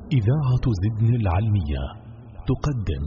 إذاعة زدن العلمية تقدم.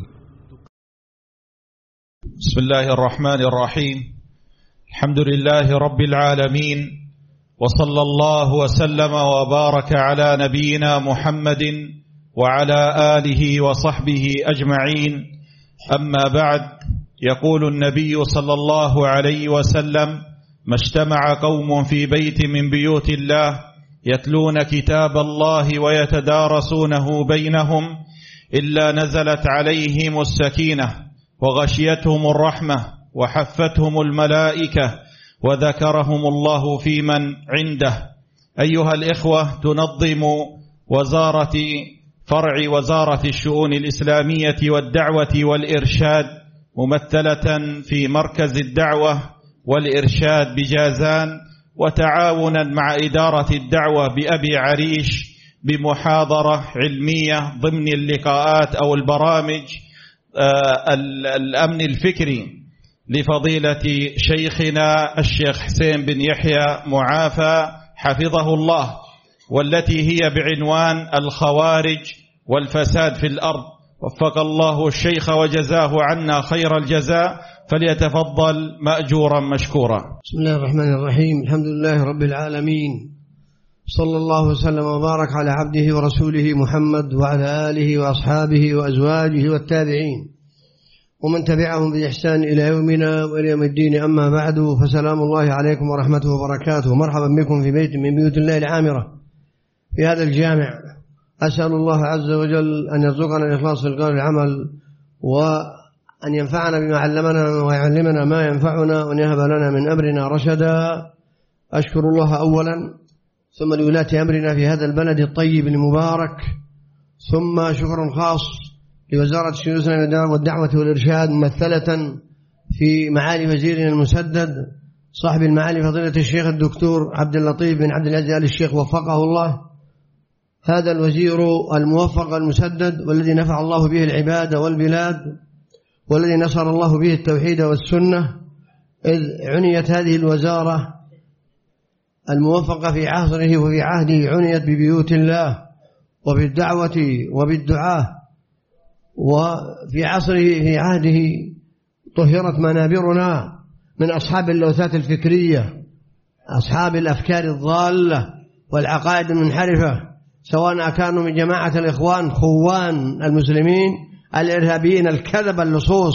بسم الله الرحمن الرحيم. الحمد لله رب العالمين، وصلى الله وسلم وبارك على نبينا محمد وعلى آله وصحبه أجمعين. أما بعد، يقول النبي صلى الله عليه وسلم: ما اجتمع قوم في بيت من بيوت الله يتلون كتاب الله ويتدارسونه بينهم إلا نزلت عليهم السكينة وغشيتهم الرحمة وحفتهم الملائكة وذكرهم الله في من عنده. أيها الإخوة، تنظم فرع وزارة الشؤون الإسلامية والدعوة والإرشاد ممثلة في مركز الدعوة والإرشاد بجازان، وتعاونا مع إدارة الدعوة بأبي عريش بمحاضرة علمية ضمن اللقاءات أو البرامج الأمن الفكري لفضيلة شيخنا الشيخ حسين بن يحيى معافى حفظه الله، والتي هي بعنوان الخوارج والفساد في الأرض. وفق الله الشيخ وجزاه عنا خير الجزاء، فليتفضل مأجورا مشكورا. بسم الله الرحمن الرحيم. الحمد لله رب العالمين، صلى الله وسلم وبارك على عبده ورسوله محمد وعلى آله وأصحابه وأزواجه والتابعين ومن تبعهم بإحسان إلى يومنا وإلى يوم الدين. أما بعد، فسلام الله عليكم ورحمته وبركاته. مرحبا بكم في بيت من بيوت الله العامرة في هذا الجامع. أسأل الله عز وجل أن يرزقنا الإخلاص في القول والعمل، وأن ينفعنا بما علمنا ويعلمنا ما ينفعنا، وأن يهب لنا من أمرنا رشدا. أشكر الله أولا، ثم لولاة أمرنا في هذا البلد الطيب المبارك، ثم شكر خاص لوزارة الشؤون والدعوة والإرشاد ممثلة في معالي وزيرنا المسدد صاحب المعالي فضيلة الشيخ الدكتور عبد اللطيف بن عبد العزيز آل الشيخ وفقه الله. هذا الوزير الموفق المسدد، والذي نفع الله به العباد والبلاد، والذي نصر الله به التوحيد والسنة، إذ عنيت هذه الوزارة الموفقة في عصره وفي عهده عنيت ببيوت الله وبالدعوة وبالدعاء، وفي عصره في عهده طهرت منابرنا من أصحاب اللوثات الفكرية، أصحاب الأفكار الضالة والعقائد المنحرفة، سواء كانوا من جماعة الإخوان خوان المسلمين الإرهابيين الكذب اللصوص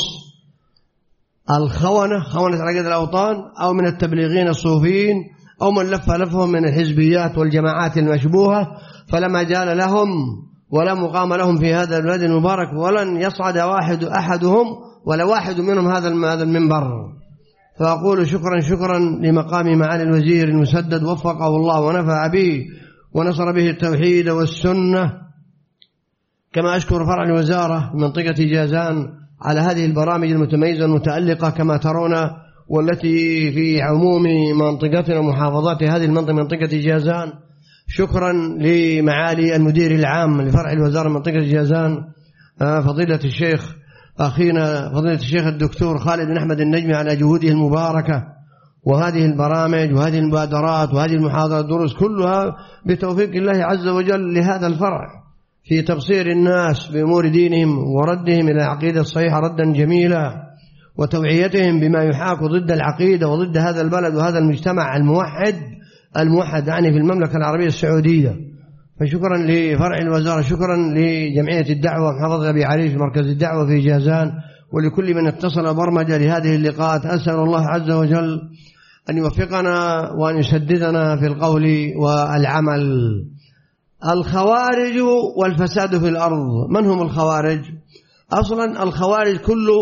الخونة عقيدة الأوطان، أو من التبليغين الصوفيين، أو من لفهم من الحزبيات والجماعات المشبوهة. فلما جال لهم ولا مقام لهم في هذا البلد المبارك، ولن يصعد أحدهم ولا واحد منهم هذا المنبر. فأقول شكرا لمقام معالي الوزير المسدد، وفقه الله ونفع به ونصر به التوحيد والسنة. كما أشكر فرع الوزارة منطقة جازان على هذه البرامج المتميزة المتألقة كما ترون، والتي في عموم منطقتنا ومحافظات هذه المنطقة، منطقة جازان. شكرا لمعالي المدير العام لفرع الوزارة منطقة جازان فضيلة الشيخ أخينا فضيلة الشيخ الدكتور خالد بن أحمد النجمي على جهوده المباركة، وهذه البرامج وهذه المبادرات وهذه المحاضرات الدروس كلها بتوفيق الله عز وجل لهذا الفرع في تبصير الناس بأمور دينهم وردهم إلى العقيدة الصحيحة ردا جميلا، وتوعيتهم بما يحاك ضد العقيدة وضد هذا البلد وهذا المجتمع الموحد يعني في المملكة العربية السعودية. فشكرا لفرع الوزارة، شكرا لجمعية الدعوة محافظة أبي عريش مركز الدعوة في جازان، ولكل من اتصل برمجة لهذه اللقاءات. أسأل الله عز وجل أن يوفقنا وأن يسددنا في القول والعمل. الخوارج والفساد في الأرض. من هم الخوارج؟ أصلا الخوارج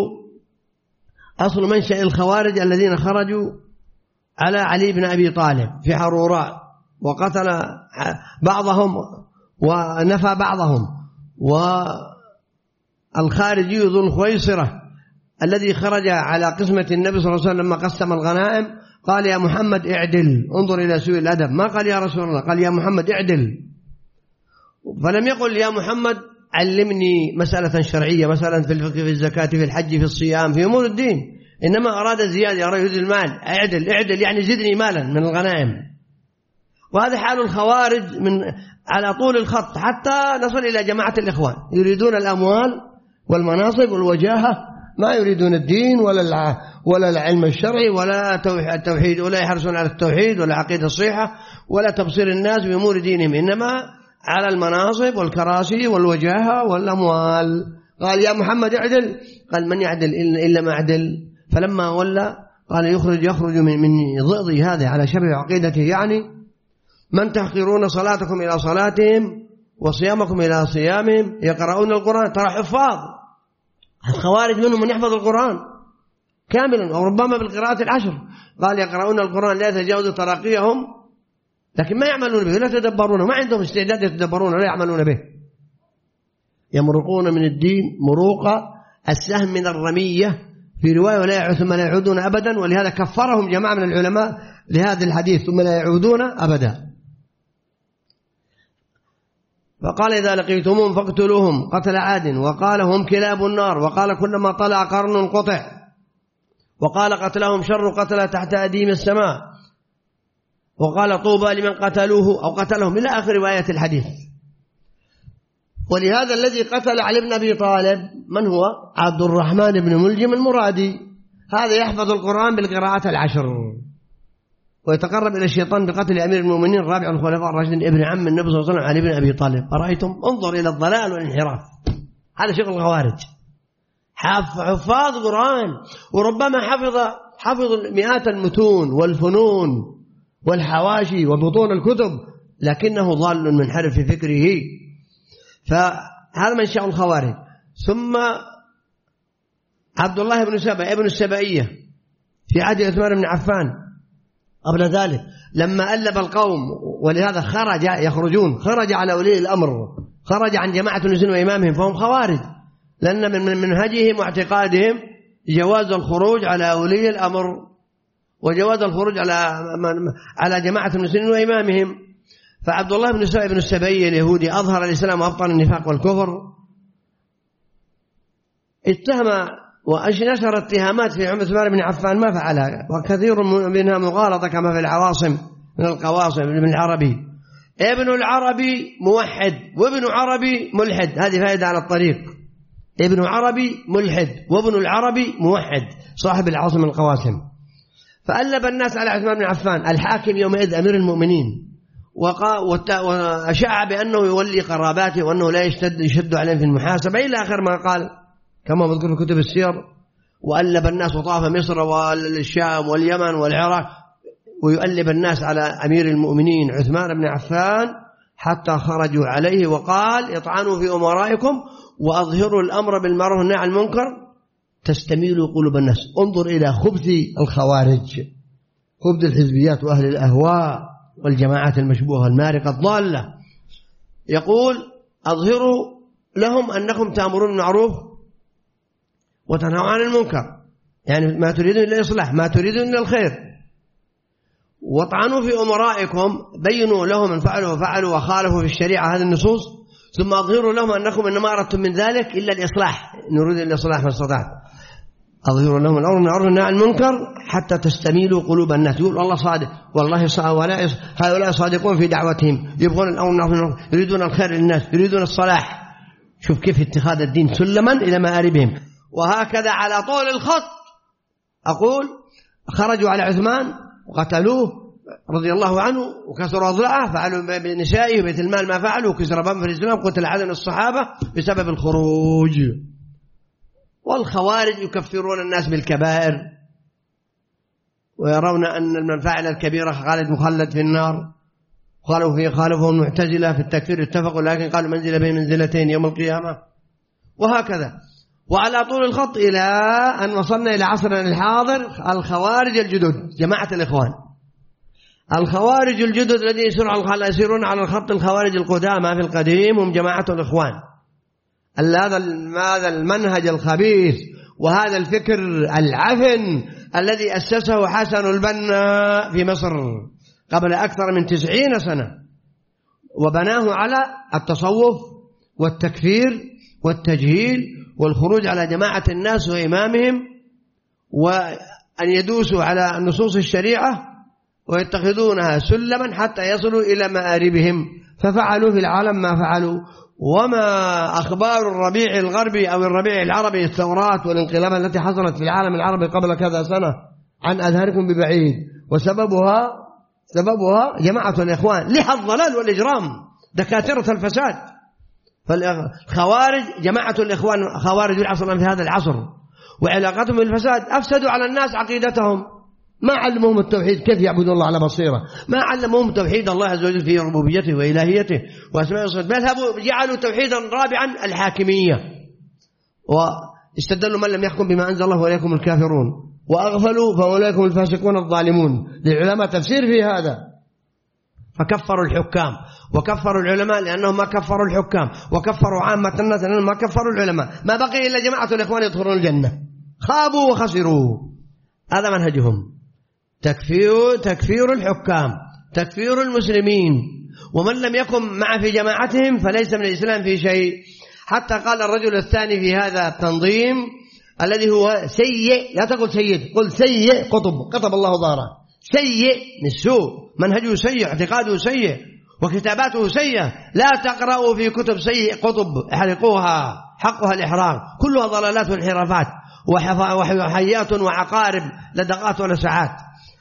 أصل منشأ الخوارج الذين خرجوا على علي بن أبي طالب في حروراء، وقتل بعضهم ونفى بعضهم. والخارجي ذو الخويصرة الذي خرج على قسمة النبي صلى الله عليه وسلم لما قسم الغنائم قال: يا محمد اعدل، انظر إلى سوء الأدب، ما قال يا رسول الله، قال: يا محمد اعدل. فلم يقل: يا محمد علمني مسألة شرعية، مثلا في الفقه، في الزكاة، في الحج، في الصيام، في أمور الدين، إنما أراد زيادة، أراد يزيد المال. اعدل يعني زدني مالا من الغنائم. وهذا حال الخوارج على طول الخط حتى نصل إلى جماعة الإخوان. يريدون الأموال والمناصب والوجاهة، ما يريدون الدين ولا العلم الشرعي ولا التوحيد، ولا يحرصون على التوحيد ولا عقيدة الصحيحة ولا تبصير الناس بأمور دينهم، إنما على المناصب والكراسي والوجاهة والأموال. قال يا محمد اعدل، قال من يعدل إلا ما عدل. فلما ولى قال يخرج من ضئضي هذا على شبه عقيدته، يعني من تحقرون صلاتكم إلى صلاتهم وصيامكم إلى صيامهم يقرؤون القرآن. ترى حفاظ الخوارج منهم من يحفظ القرآن كاملا أو ربما بالقراءة العشر. قال يقرؤون القرآن لا يتجاوز تراقيهم، لكن ما يعملون به، لا يتدبرونه، ما عندهم استعداد يتدبرونه، لا يعملون به. يمرقون من الدين مروق السهم من الرمية في رواية ولا يعودون لا يعودون أبدا. ولهذا كفرهم جماعة من العلماء لهذا الحديث ثم لا يعودون أبدا. فقال إذا لقيتموهم فاقتلوهم قتل عاد، وقال هم كلاب النار، وقال كلما طلع قرن قطع، وقال قتلهم شر قتل تحت أديم السماء، وقال طوبى لمن قتلوه أو قتلهم إلى آخر رواية الحديث. ولهذا الذي قتل علي بن أبي طالب من هو؟ عبد الرحمن بن ملجم المرادي. هذا يحفظ القرآن بالقراءات العشر ويتقرب إلى الشيطان بقتل أمير المؤمنين رابع الخلفاء الراشدين ابن عم النبي صلى الله عليه وسلم علي بن أبي طالب. أرأيتم؟ انظر إلى الضلال والانحراف. هذا شغل الخوارج، حفاظ قرآن، وربما حفظ مئات المتون والفنون والحواشي وبطون الكتب، لكنه ضال منحرف في فكره. فهذا منشأ الخوارج. ثم عبد الله بن سبأ ابن السبائية في عهد عثمان بن عفان قبل ذلك لما ألب القوم، ولهذا خرج على ولي الأمر، خرج عن جماعة المسلمين وإمامهم، فهم خوارج، لأن من منهجهم واعتقادهم جواز الخروج على ولي الأمر وجواز الخروج على جماعة المسلمين وإمامهم. فعبد الله بن سبأ بن السبائية اليهودي أظهر الإسلام وأبطن النفاق والكفر، اتهم ونشر اتهامات في عثمان بن عفان ما فعلها، وكثير منها مغالطة كما في العواصم من القواصم. ابن العربي موحد وابن عربي ملحد، هذه فائدة على الطريق. ابن عربي ملحد وابن العربي موحد، صاحب العاصم القواسم. فألب الناس على عثمان بن عفان الحاكم يومئذ أمير المؤمنين، وأشاع بأنه يولي قراباته وأنه لا يشد عليهم في المحاسبة إلى آخر ما قال كما مذكور في كتب السير. وألب الناس وطاف مصر والشام واليمن والعراق ويؤلب الناس على أمير المؤمنين عثمان بن عفان حتى خرجوا عليه وقال اطعنوا في أمرائكم وأظهروا الأمر بالمعروف والنهي عن المنكر تستميلوا قلوب الناس. انظر إلى خبث الخوارج، خبث الحزبيات وأهل الأهواء والجماعات المشبوهة المارقة الضالة. يقول أظهروا لهم أنكم تأمرون بالمعروف وتنهوا عن المنكر، يعني ما تريدون إلا الإصلاح، ما تريدون إلا الخير. واطعنوا في أمرائكم، بينوا لهم أن فعلوا وخالفوا في الشريعة هذه النصوص، ثم أظهروا لهم أنكم إنما أردتم من ذلك إلا الإصلاح، نريد الإصلاح ما استطعت. أظهروا لهم الأمر بالمعروف والنهي عن المنكر حتى تستميلوا قلوب الناس. يقول الله صادق، والله هؤلاء صادقون في دعوتهم، يبغون الأمر بالمعروف، يريدون الخير للناس، يريدون الصلاح. شوف كيف اتخاذ الدين سلما إلى مآربهم. وهكذا على طول الخط أقول خرجوا على عثمان وقتلوه رضي الله عنه وكسروا أضلاعه، فعلوا بنسائه وبيت المال ما فعلوا، وكسر باب في الإسلام، قتل عدد الصحابة بسبب الخروج. والخوارج يكفرون الناس بالكبائر ويرون أن من فعل الكبيرة خالد مخلد في النار. خالفوا المعتزلة في التكفير اتفقوا، لكن قالوا منزلة بين منزلتين يوم القيامة. وهكذا وعلى طول الخط إلى أن وصلنا إلى عصرنا الحاضر. الخوارج الجدد جماعة الإخوان، الخوارج الجدد الذين يسيرون على الخط الخوارج القدامى في القديم هم جماعة الإخوان. هذا المنهج الخبيث وهذا الفكر العفن الذي أسسه حسن البنا في مصر قبل أكثر من 90 سنة، وبناه على التصوف والتكفير والتجهيل والخروج على جماعة الناس وإمامهم، وأن يدوسوا على نصوص الشريعة ويتخذونها سلما حتى يصلوا إلى مآربهم، ففعلوا في العالم ما فعلوا. وما أخبار الربيع الغربي أو الربيع العربي، الثورات والانقلابات التي حصلت في العالم العربي قبل كذا سنة عن أذهانكم ببعيد، وسببها جماعة الإخوان لها الضلال والإجرام، دكاترة الفساد. فالخوارج جماعة الإخوان، خوارج العصر في هذا العصر وعلاقتهم بالفساد أفسدوا على الناس عقيدتهم، ما علمهم التوحيد كيف يعبدون الله على بصيرة، ما علمهم توحيد الله عز وجل في ربوبيته وإلهيته وأسماء وصفاته، بل جعلوا توحيدا رابعا الحاكمية، واستدلوا من لم يحكم بما أنزل الله وإليكم الكافرون، وأغفلوا فأولئك هم الفاسقون الظالمون. للعلماء تفسير في هذا، فكفروا الحكام وكفروا العلماء لأنهم ما كفروا الحكام، وكفروا عامة الناس لأنهم ما كفروا العلماء، ما بقي إلا جماعة الإخوان يدخلون الجنة، خابوا وخسروا. هذا منهجهم، تكفير الحكام، تكفير المسلمين، ومن لم يكن مع في جماعتهم فليس من الإسلام في شيء. حتى قال الرجل الثاني في هذا التنظيم الذي هو سيء، لا تقل سيد، قل سيء قطب الله ضاره، سيء من السوء، منهجه سيء، اعتقاده سيء، وكتاباته سيئة، لا تقرأوا في كتب سيء قطب، احرقوها، حقها الإحراق، كلها ضلالات وانحرافات وحيات وعقارب لدقات ونسعات.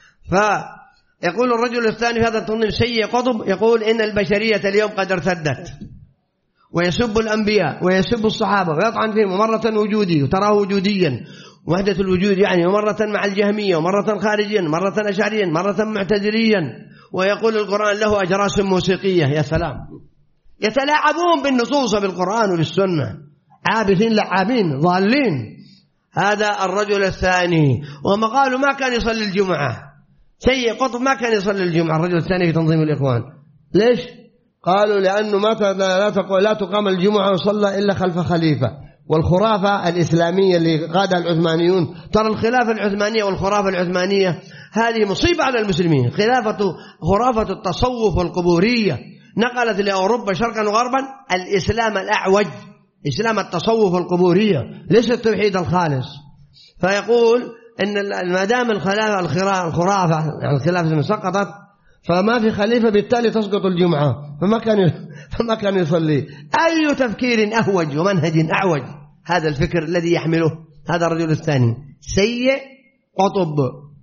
فيقول الرجل الثاني في هذا التنظيم سيء قطب، يقول إن البشرية اليوم قد ارتدت، ويسب الأنبياء ويسب الصحابة ويطعن فيهم، ومرة وجودي وتراه وجوديا وحدة الوجود يعني، ومرة مع الجهمية، ومرة خارجيا، مرة أشعريا، مرة معتزليا، ويقول القرآن له أجراس موسيقية. يا سلام، يتلاعبون بالنصوص بالقرآن وبالسنة، عابثين لعابين ضالين. هذا الرجل الثاني، وما قالوا ما كان يصلي الجمعة، سيء قطب ما كان يصلي الجمعة الرجل الثاني في تنظيم الإخوان. ليش؟ قالوا لأنه لا تقام الجمعة وصلى إلا خلف خليفة. والخرافة الإسلامية اللي قادها العثمانيون، ترى الخلافة العثمانية والخرافة العثمانية هذه مصيبة على المسلمين. خرافة التصوف والقبورية نقلت لأوروبا شرقا وغربا الإسلام الأعوج، إسلام التصوف والقبورية، ليس التوحيد الخالص. فيقول إن ما دام الخرافة يعني الخلافة سقطت فما في خليفة، بالتالي تسقط الجمعة، فما كان يصلي. أي تفكير أهوج ومنهج أعوج هذا الفكر الذي يحمله هذا الرجل الثاني، سيء قطب.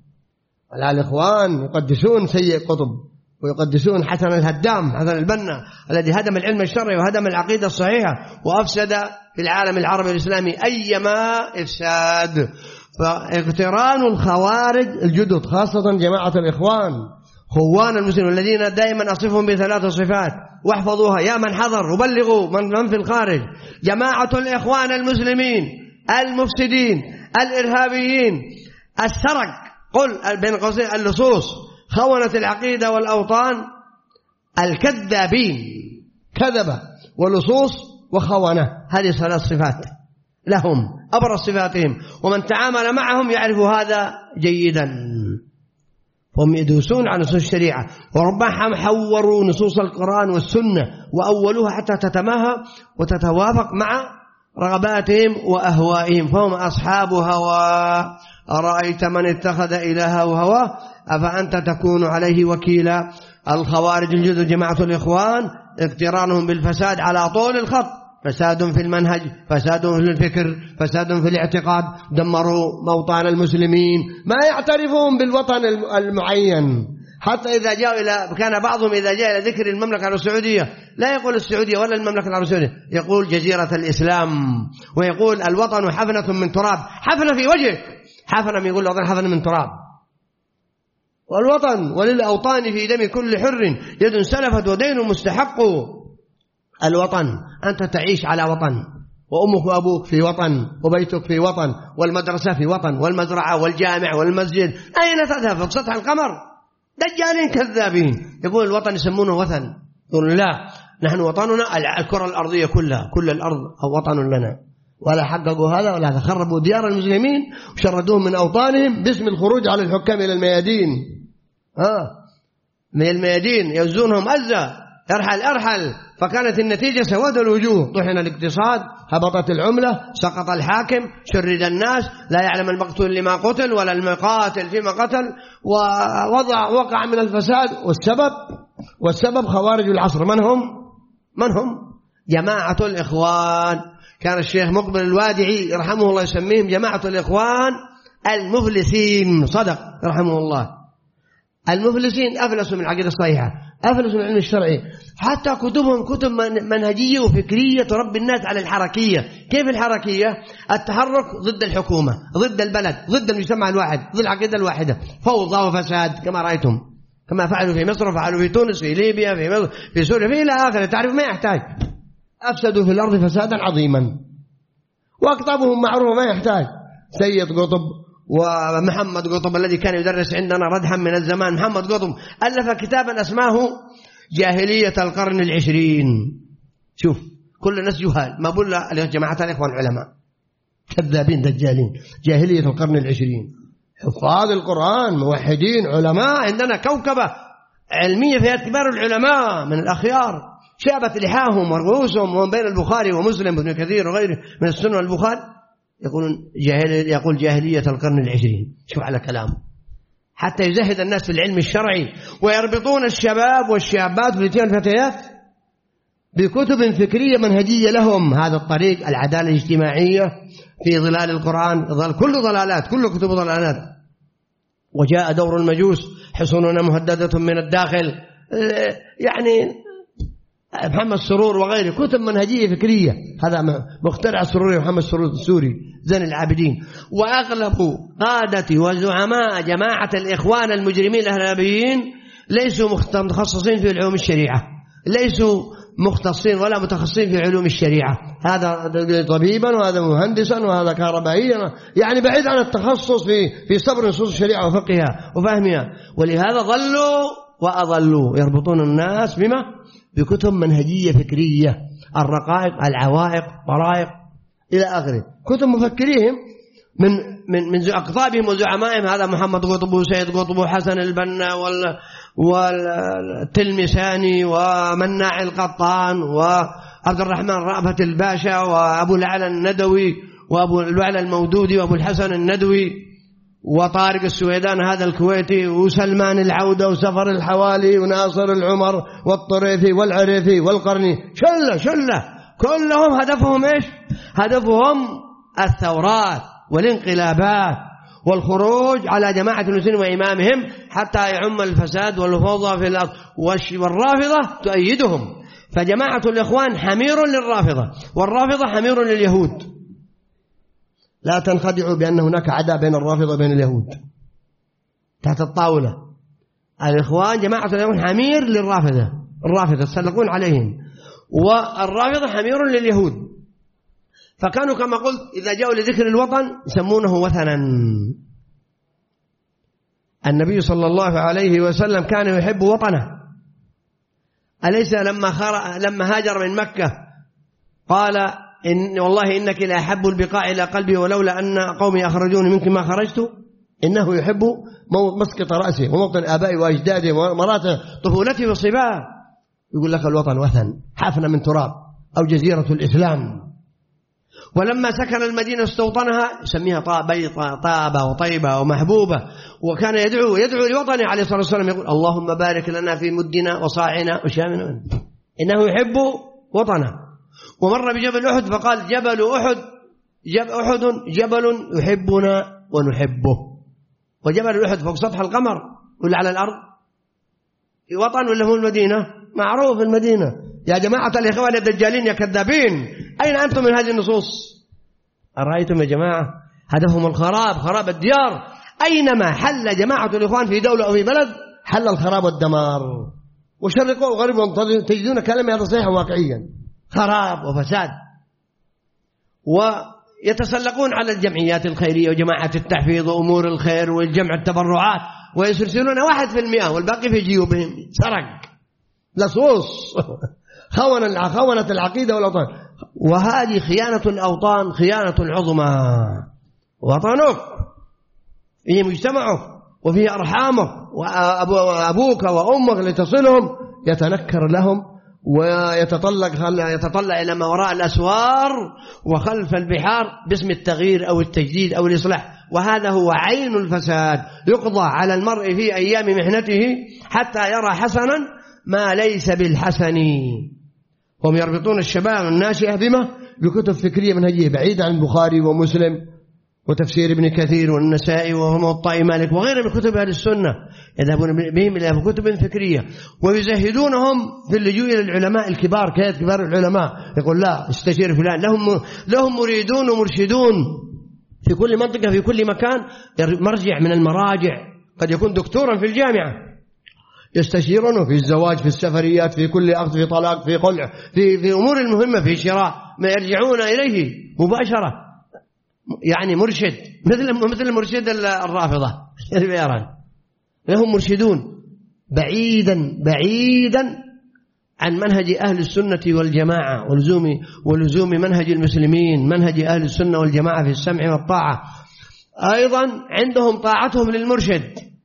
الإخوان يقدسون سيء قطب، ويقدسون حسن الهدام، حسن البنا الذي هدم العلم الشرعي وهدم العقيدة الصحيحة وأفسد في العالم العربي الإسلامي أيما إفساد. فاقتران الخوارج الجدد خاصة جماعة الإخوان خوان المسلمين الذين دائما أصفهم بثلاث صفات، واحفظوها يا من حضر وبلغوا من في الخارج: جماعة الإخوان المسلمين المفسدين الإرهابيين السرق، قل بين قوسين اللصوص، خونة العقيدة والأوطان، الكذابين، كذبة ولصوص وخونة. هذه ثلاث صفات لهم أبرز صفاتهم، ومن تعامل معهم يعرف هذا جيدا. هم يدوسون على نصوص الشريعة، وربما حوروا نصوص القرآن والسنة وأولوها حتى تتماهى وتتوافق مع رغباتهم وأهوائهم، فهم أصحاب هوى. أرأيت من اتخذ إلهه هواه أفأنت تكون عليه وكيلا. الخوارج الجدد جماعة الإخوان اقترانهم بالفساد على طول الخط، فساد في المنهج، فساد في الفكر، فساد في الاعتقاد، دمروا موطن المسلمين، ما يعترفون بالوطن المعين. حتى إذا جاءوا إلى، كان بعضهم إذا جاء إلى ذكر المملكة العربية السعودية لا يقول السعودية ولا المملكة العربية السعودية، يقول جزيرة الإسلام، ويقول الوطن حفنة من تراب. حفنة في وجهك، حفنة، يقول الوطن حفنة من تراب. والوطن وللأوطان في دم كل حر يد سلفت ودين مستحق. الوطن أنت تعيش على وطن، وأمك وأبوك في وطن، وبيتك في وطن، والمدرسة في وطن، والمزرعة والجامع والمسجد. أين تذهب؟ في سطح القمر؟ دجالين كذابين. يقول الوطن يسمونه وثن، يقول لا، نحن وطننا الكرة الأرضية كلها، كل الأرض وطن لنا. ولا حققوا هذا ولا هذا، خربوا ديار المسلمين وشردوهم من أوطانهم باسم الخروج على الحكام إلى الميادين. من الميادين يوزونهم أزة ارحل. فكانت النتيجة سواد الوجوه، طحن الاقتصاد، هبطت العملة، سقط الحاكم، شرد الناس، لا يعلم المقتول لما قتل ولا المقاتل فيما قتل، ووقع من الفساد. والسبب خوارج العصر. من هم؟ جماعة الإخوان. كان الشيخ مقبل الوادعي رحمه الله يسميهم جماعة الإخوان المفلسين، صدق رحمه الله. المفلسين أفلسوا من العقيدة الصحيحة، أفلسوا من العلم الشرعي، حتى كتبهم كتب منهجية وفكرية تربي الناس على الحركية. كيف الحركية؟ التحرك ضد الحكومة، ضد البلد، ضد المجتمع الواحد، ضد العقيدة الواحدة، فوضى وفساد كما رأيتم، كما فعلوا في مصر وفعلوا في تونس، في ليبيا، في مصر، في سوريا، في إلى آخره. تعرف ما يحتاج، أفسدوا في الأرض فسادا عظيما، وأقطابهم معروف ما يحتاج. سيد قطب ومحمد قطب الذي كان يدرس عندنا ردحا من الزمان، محمد قطب ألف كتابا اسماه جاهلية القرن العشرين. شوف كل الناس جهال، ما بقول جماعة الإخوان علماء، كذابين دجالين. جاهلية القرن العشرين، حفاظ القرآن، موحدين، علماء، عندنا كوكبة علمية فيها كبار العلماء من الأخيار، شابت لحاهم ورؤوسهم، ومن بين البخاري ومسلم وابن كثير وغيره من السنة والبخاري يقول جاهلية القرن العشرين. شوف على كلامه، حتى يزهد الناس في العلم الشرعي، ويربطون الشباب والشابات والفتيان والفتيات بكتب فكرية منهجية لهم. هذا الطريق العدالة الاجتماعية في ظلال القرآن، كل ضلالات، كل كتب ضلالات. وجاء دور المجوس، حصوننا مهددة من الداخل، يعني محمد سرور وغيره، كتب منهجية فكرية. هذا مخترع السروري محمد سرور السوري زين العابدين. وأغلب قادة وزعماء جماعة الإخوان المجرمين الإرهابيين ليسوا متخصصين في علوم الشريعة، ليسوا مختصين ولا متخصصين في علوم الشريعة. هذا طبيبا وهذا مهندسا وهذا كهربائيا، يعني بعيد عن التخصص في صبر نصوص الشريعة وفقهها وفهمها. ولهذا ضلوا وأضلوا، يربطون الناس بكتب منهجية فكرية، الرقائق، العوائق، طرائق إلى آخره، كتب مفكريهم من أقطابهم وزعمائهم. هذا محمد قطب وسيد قطب وحسن البنا والتلمساني ومناع القطان وعبد الرحمن رأفت الباشا وأبو العلا الندوي وأبو العلا المودودي وأبو الحسن الندوي وطارق السويدان هذا الكويتي وسلمان العودة وسفر الحوالي وناصر العمر والطريفي والعريفي والقرني، شلة كلهم هدفهم إيش؟ هدفهم الثورات والانقلابات والخروج على جماعة المسلمين وإمامهم حتى يعم الفساد والفوضى في الأرض. والرافضة تؤيدهم. فجماعة الإخوان حمير للرافضة، والرافضة حمير لليهود. لا تنخدعوا بأن هناك عداء بين الرافضة وبين اليهود تحت الطاولة. الإخوان جماعة الإخوان حمير للرافضة، الرافضة يتسلقون عليهم، والرافضة حمير لليهود. فكانوا كما قلت إذا جاءوا لذكر الوطن يسمونه وثنا. النبي صلى الله عليه وسلم كان يحب وطنه، أليس لما هاجر من مكة قال والله إنك لا أحب البقاع إلى قلبي ولولا أن قومي أخرجوني منك ما خرجت. إنه يحب مسقط رأسه وموطن آبائي وأجدادي ومرات طفولته والصباه. يقول لك الوطن وثن، حفنة من تراب أو جزيرة الإسلام. ولما سكن المدينة استوطنها يسميها طابة وطيبة ومحبوبة، وكان يدعو لوطنه عليه الصلاة والسلام، يقول اللهم بارك لنا في مدنا وصاعنا وشامنا. إنه يحب وطنه. ومر بجبل أحد فقال جبل أحد جبل يحبنا ونحبه. وجبل أحد فوق سطح القمر ولا على الأرض؟ وطن ولا هو المدينة؟ معروف المدينة. يا جماعة الإخوان الدجالين يا كذابين، أين أنتم من هذه النصوص؟ أرأيتم يا جماعة؟ هدفهم الخراب، خراب الديار. أينما حل جماعة الإخوان في دولة أو في بلد حل الخراب والدمار. وشرقوا وغربوا تجدون كلام هذا صحيح واقعيا، خراب وفساد. ويتسلقون على الجمعيات الخيرية وجماعة التحفيظ وأمور الخير والجمع التبرعات، ويسرسلون 1% والباقي في جيوبهم. سرق، لصوص، خونة العقيدة والأوطان. وهذه خيانة الأوطان، خيانة عظمى. وطنك فيه مجتمعك وفيه أرحامك وأبوك وأمك اللي تصلهم، يتنكر لهم ويتطلع إلى ما وراء الأسوار وخلف البحار باسم التغيير أو التجديد أو الإصلاح، وهذا هو عين الفساد. يقضى على المرء في أيام محنته حتى يرى حسنا ما ليس بالحسن. هم يربطون الشباب الناشئة بما؟ بكتب فكرية منهجية بعيدة عن البخاري ومسلم وتفسير ابن كثير والنسائي وموطأ مالك وغيره من كتب أهل السنة، يذهبون بهم إلى كتب فكرية ويزهدونهم في اللجوء إلى العلماء الكبار كبار العلماء. يقول لا استشير فلان، لهم مريدون ومرشدون في كل منطقة في كل مكان، مرجع من المراجع، قد يكون دكتورا في الجامعة يستشيرونه في الزواج، في السفريات، في كل أخذ، في طلاق، في قلع، في أمور المهمة، في شراء، ما يرجعون إليه مباشرة. يعني مرشد مثل مرشد الرافضة لهم مرشدون بعيدا عن منهج أهل السنة والجماعة ولزوم منهج المسلمين، منهج أهل السنة والجماعة في السمع والطاعة. أيضا عندهم طاعتهم للمرشد،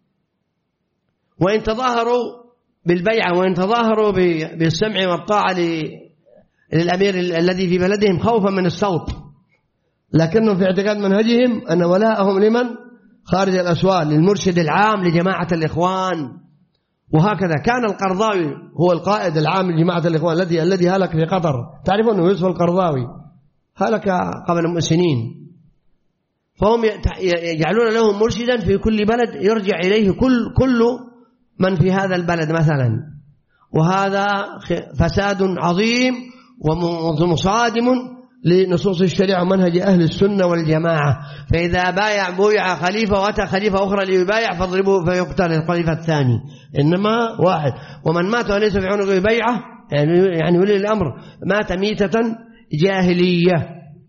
وإن تظاهروا بالبيعة وإن تظاهروا بالسمع والطاعة للأمير الذي في بلدهم خوفا من الصوت، لكنهم في اعتقاد منهجهم أن ولاءهم لمن؟ خارج الأسوار، للمرشد العام لجماعة الإخوان. وهكذا كان القرضاوي هو القائد العام لجماعة الإخوان الذي هلك في قطر. تعرفون أنه يوسف القرضاوي هلك قبل سنين، فهم يجعلون له مرشدا في كل بلد يرجع إليه كل من في هذا البلد مثلا. وهذا فساد عظيم ومصادم لنصوص الشريعة ومنهج أهل السنة والجماعة. فإذا بويع خليفة وأتى خليفة أخرى ليبايع فاضربوه فيقتل الخليفة الثاني، إنما واحد. ومن مات وليس في عنقه بيعة يعني ولي الأمر مات ميتة جاهلية.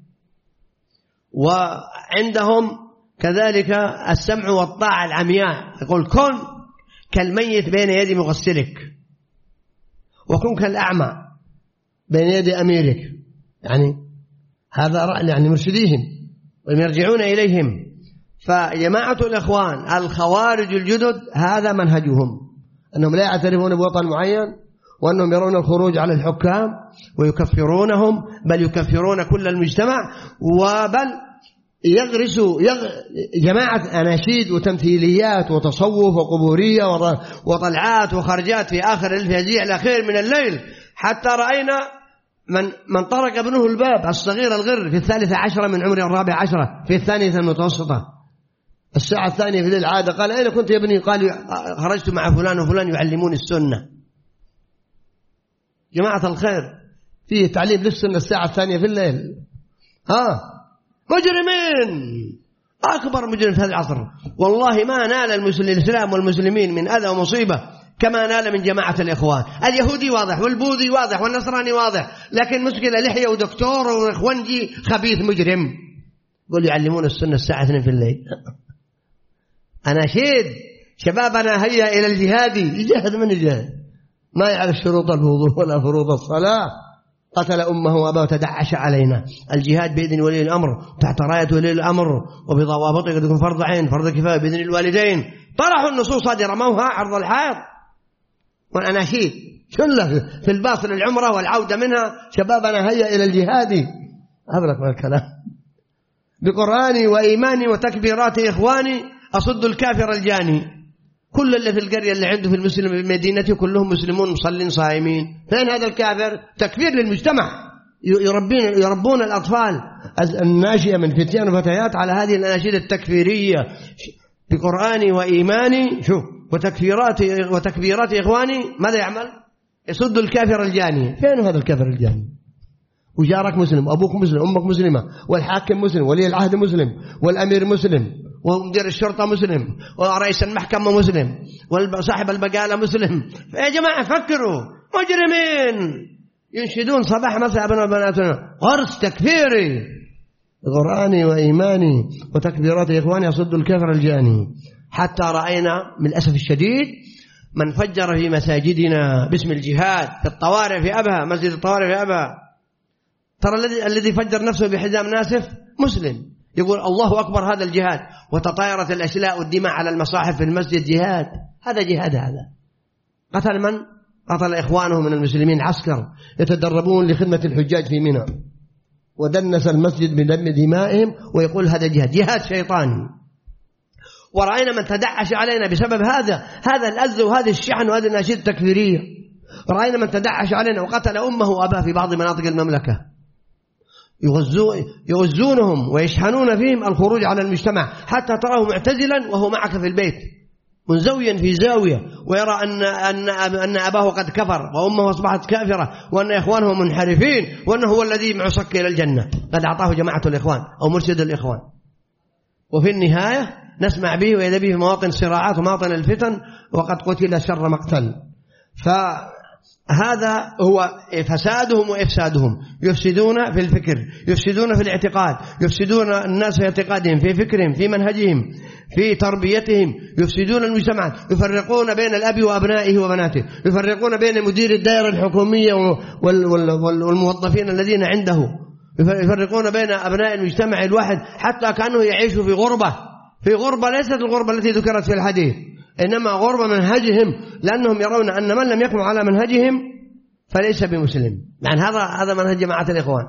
وعندهم كذلك السمع والطاعة العمياء، يقول كن كالميت بين يد مغسلك وكن كالأعمى بين يد أميرك. يعني هذا رأي يعني مرشديهم ويرجعون إليهم. فجماعة الإخوان الخوارج الجدد هذا منهجهم، أنهم لا يعترفون بوطن معين، وأنهم يرون الخروج على الحكام ويكفرونهم، بل يكفرون كل المجتمع، وبل يغرسوا جماعة أناشيد وتمثيليات وتصوف وقبورية وطلعات وخرجات في آخر الفجيع الأخير من الليل، حتى رأينا من طرق ابنه الباب الصغير الغر في 13 من عمر 14 في الثانية المتوسطة الساعة الثانية في الليل عادة، قال أين كنت يا ابني؟ قال خرجت مع فلان وفلان يعلمون السنة. جماعة الخير فيه تعليم للسنة الساعة الثانية في الليل. مجرمين، أكبر مجرم في هذا العصر. والله ما نال الإسلام والمسلمين من أذى ومصيبة كما نال من جماعة الإخوان. اليهودي واضح والبوذي واضح والنصراني واضح، لكن مشكلة لحية ودكتور وإخوانجي خبيث مجرم يقول يعلمون السنة الساعة 2 في الليل. أناشيد شبابنا هيا إلى الجهاد. يجاهد من يجاهد؟ ما يعرف شروط الوضوء ولا فروض الصلاة. قتل أمه وأباه تدعش علينا. الجهاد بإذن ولي الأمر تحت راية ولي الأمر وبضوابطه قد يكون فرض عين فرض كفاية بإذن الوالدين. طرحوا النصوص هذه رموها عرض الحائط. والأناشيد شلة في الباطل العمرة والعودة منها شبابنا هيا إلى الجهاد. أبرك من الكلام. بقرآني وإيماني وتكبيرات إخواني أصد الكافر الجاني. كل اللي في القرية اللي عنده في المسلم في مدينته كلهم مسلمون مصلين صائمين. فين هذا الكافر؟ تكفير للمجتمع. يربون الأطفال الناشئة من فتيان وفتيات على هذه الأناشيد التكفيرية. بقرآني وإيماني شوف وتكبيرات إخواني ماذا يعمل؟ يصد الكافر الجاني. فين هذا الكافر الجاني؟ وجارك مسلم، أبوك مسلم، أمك مسلمة، والحاكم مسلم، ولي العهد مسلم، والأمير مسلم، ومدير الشرطة مسلم، ورئيس المحكمة مسلم، وصاحب البقالة مسلم. يا جماعة فكروا، مجرمين ينشدون صباح مساء أبناء وبناتنا غرس تكفيري. قرآني وإيماني وتكبيرات إخواني يصد الكافر الجاني. حتى رأينا من الأسف الشديد من فجر في مساجدنا باسم الجهاد في الطوارئ في أبها، مسجد الطوارئ في أبها. ترى الذي فجر نفسه بحزام ناسف مسلم يقول الله أكبر هذا الجهاد، وتطايرت الأشلاء والدماء على المصاحف في المسجد جهاد. هذا جهاد. هذا قتل من؟ قتل إخوانه من المسلمين عسكر يتدربون لخدمة الحجاج في منى، ودنس المسجد بدم دمائهم، ويقول هذا جهاد شيطاني. ورأينا من تدعش علينا بسبب هذا الأذى وهذه الشحن وهذه الأناشيد التكفيرية. رأينا من تدعش علينا وقتل أمه وأباه في بعض مناطق المملكة، يغزونهم ويشحنون فيهم الخروج على المجتمع، حتى تراه معتزلا وهو معك في البيت منزويا في زاوية، ويرى أن أباه قد كفر وأمه أصبحت كافرة وأن إخوانه منحرفين وأنه هو الذي معصك إلى الجنة، قد أعطاه جماعة الإخوان أو مرشد الإخوان. وفي النهاية نسمع به وإذا به في مواطن الصراعات ومواطن الفتن، وقد قتل شر مقتل. فهذا هو فسادهم وإفسادهم، يفسدون في الفكر، يفسدون في الاعتقاد، يفسدون الناس في اعتقادهم، في فكرهم، في منهجهم، في تربيتهم، يفسدون المجتمع، يفرقون بين الأب وأبنائه وبناته، يفرقون بين مدير الدائرة الحكومية والموظفين الذين عنده، يفرقون بين أبناء المجتمع الواحد، حتى كأنه يعيش في غربة ليست الغربة التي ذكرت في الحديث، إنما غربة منهجهم، لأنهم يرون أن من لم يكن على منهجهم فليس بمسلم. يعني هذا منهج جماعة الإخوان.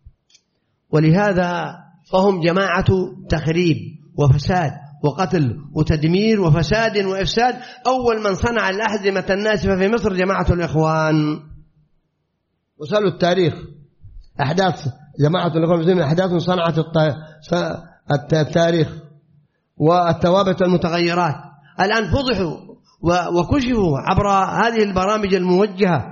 ولهذا فهم جماعة تخريب وفساد وقتل وتدمير وفساد وإفساد. أول من صنع الأحزمة الناسفة في مصر جماعة الإخوان. وسألوا التاريخ، أحداث جماعة الإخوان المسلمين أحداث صنعت التاريخ والثوابت والمتغيرات. الآن فضحوا وكشفوا عبر هذه البرامج الموجهة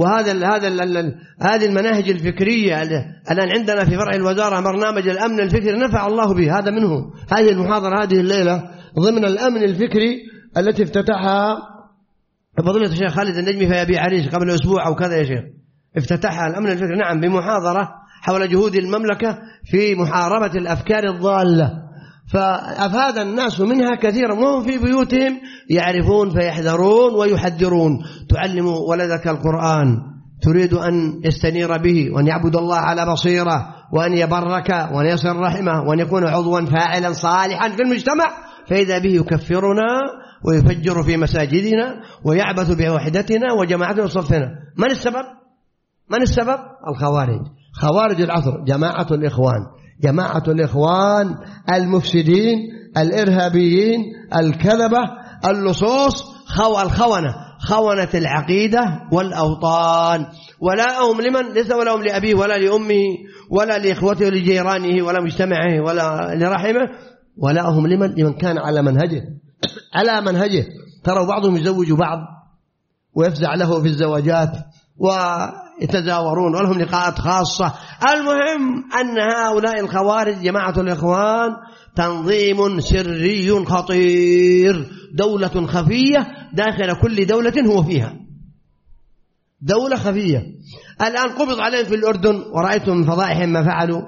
هذه المناهج الفكرية. الآن عندنا في فرع الوزارة برنامج الأمن الفكري نفع الله به، هذا منه. هذه المحاضرة هذه الليلة ضمن الأمن الفكري التي افتتحها فضيلة الشيخ خالد النجمي في أبي عريش قبل أسبوع أو كذا يا شيخ، افتتحها الأمن الفكري، نعم، بمحاضرة حول جهود المملكة في محاربة الأفكار الضالة. فأفاد الناس منها كثيرا وهم في بيوتهم يعرفون فيحذرون ويحذرون. تعلم ولدك القرآن، تريد أن يستنير به وأن يعبد الله على بصيرة وأن يبرك وأن يصل رحمه وأن يكون عضوا فاعلا صالحا في المجتمع، فإذا به يكفرنا ويفجر في مساجدنا ويعبث بوحدتنا وجماعتنا وصفنا. من السبب؟ الخوارج، خوارج العصر، جماعة الإخوان المفسدين الإرهابيين الكذبة اللصوص خونة العقيدة والأوطان. ولاءهم لمن؟ ليس ولاءهم لأبيه ولا لأمه ولا لإخوته ولا لجيرانه ولا مجتمعه ولا لرحمه، ولاءهم لمن كان على منهجه. ترى بعضهم يزوج بعض ويفزع له في الزواجات ويتزاورون ولهم لقاءات خاصة. المهم أن هؤلاء الخوارج جماعة الإخوان تنظيم سري خطير، دولة خفية داخل كل دولة هو فيها، دولة خفية. الآن قبض عليهم في الأردن ورأيتم من فضائحهم ما فعلوا،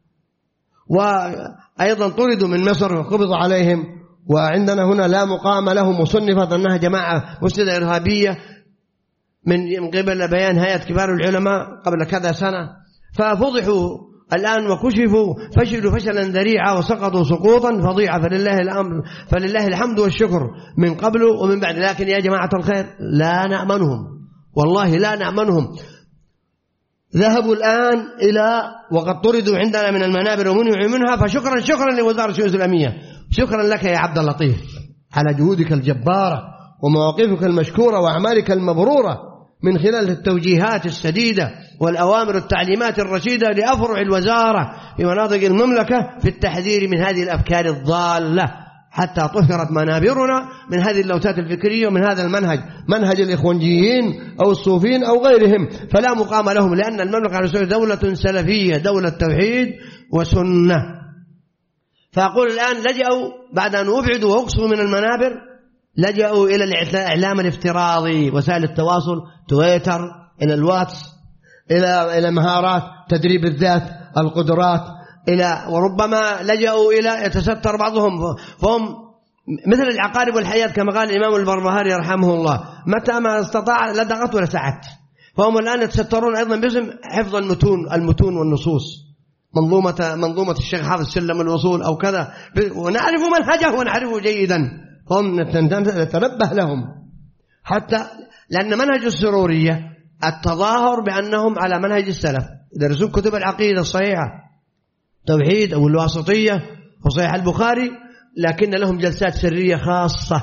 وأيضا طردوا من مصر وقبض عليهم، وعندنا هنا لا مقام لهم وصنفت أنها جماعة مفسدة إرهابية من قبل بيان هيئة كبار العلماء قبل كذا سنة. ففضحوا الآن وكشفوا، فشلوا فشلا ذريعا وسقطوا سقوطا فظيعا، فلله الحمد والشكر من قبل ومن بعد. لكن يا جماعة الخير لا نأمنهم، والله لا نأمنهم. ذهبوا الآن وقد طردوا عندنا من المنابر ومنعوا منها، فشكرا لوزارة الشؤون الإسلامية، شكرا لك يا عبد اللطيف على جهودك الجبارة ومواقفك المشكورة وأعمالك المبرورة من خلال التوجيهات السديدة والأوامر والتعليمات الرشيدة لأفرع الوزارة في مناطق المملكة في التحذير من هذه الأفكار الضالة، حتى طهرت منابرنا من هذه اللوتات الفكرية ومن هذا منهج الإخوانجيين أو الصوفيين أو غيرهم، فلا مقام لهم، لأن المملكة على دولة سلفية، دولة توحيد وسنة. فأقول الآن لجأوا بعد أن أبعدوا وأقصوا من المنابر، لجأوا إلى الإعلام الافتراضي، وسائل التواصل، تويتر، إلى الواتس، إلى مهارات تدريب الذات، القدرات، وربما لجأوا إلى يتستر بعضهم، فهم مثل العقارب والحياة كما قال الإمام البربهاري رحمه الله، متى ما استطاع لدغت ولا سعت. فهم الآن يتسترون أيضا باسم حفظ المتون والنصوص، منظومة الشيخ حافظ سلم الوصول أو كذا، ونعرف منهجه ونعرفه جيدا، هم نتنبه لهم. حتى لأن منهج السرورية التظاهر بأنهم على منهج السلف، يدرسون كتب العقيدة الصحيحة، توحيد أو الواسطية وصحيح البخاري، لكن لهم جلسات سرية خاصة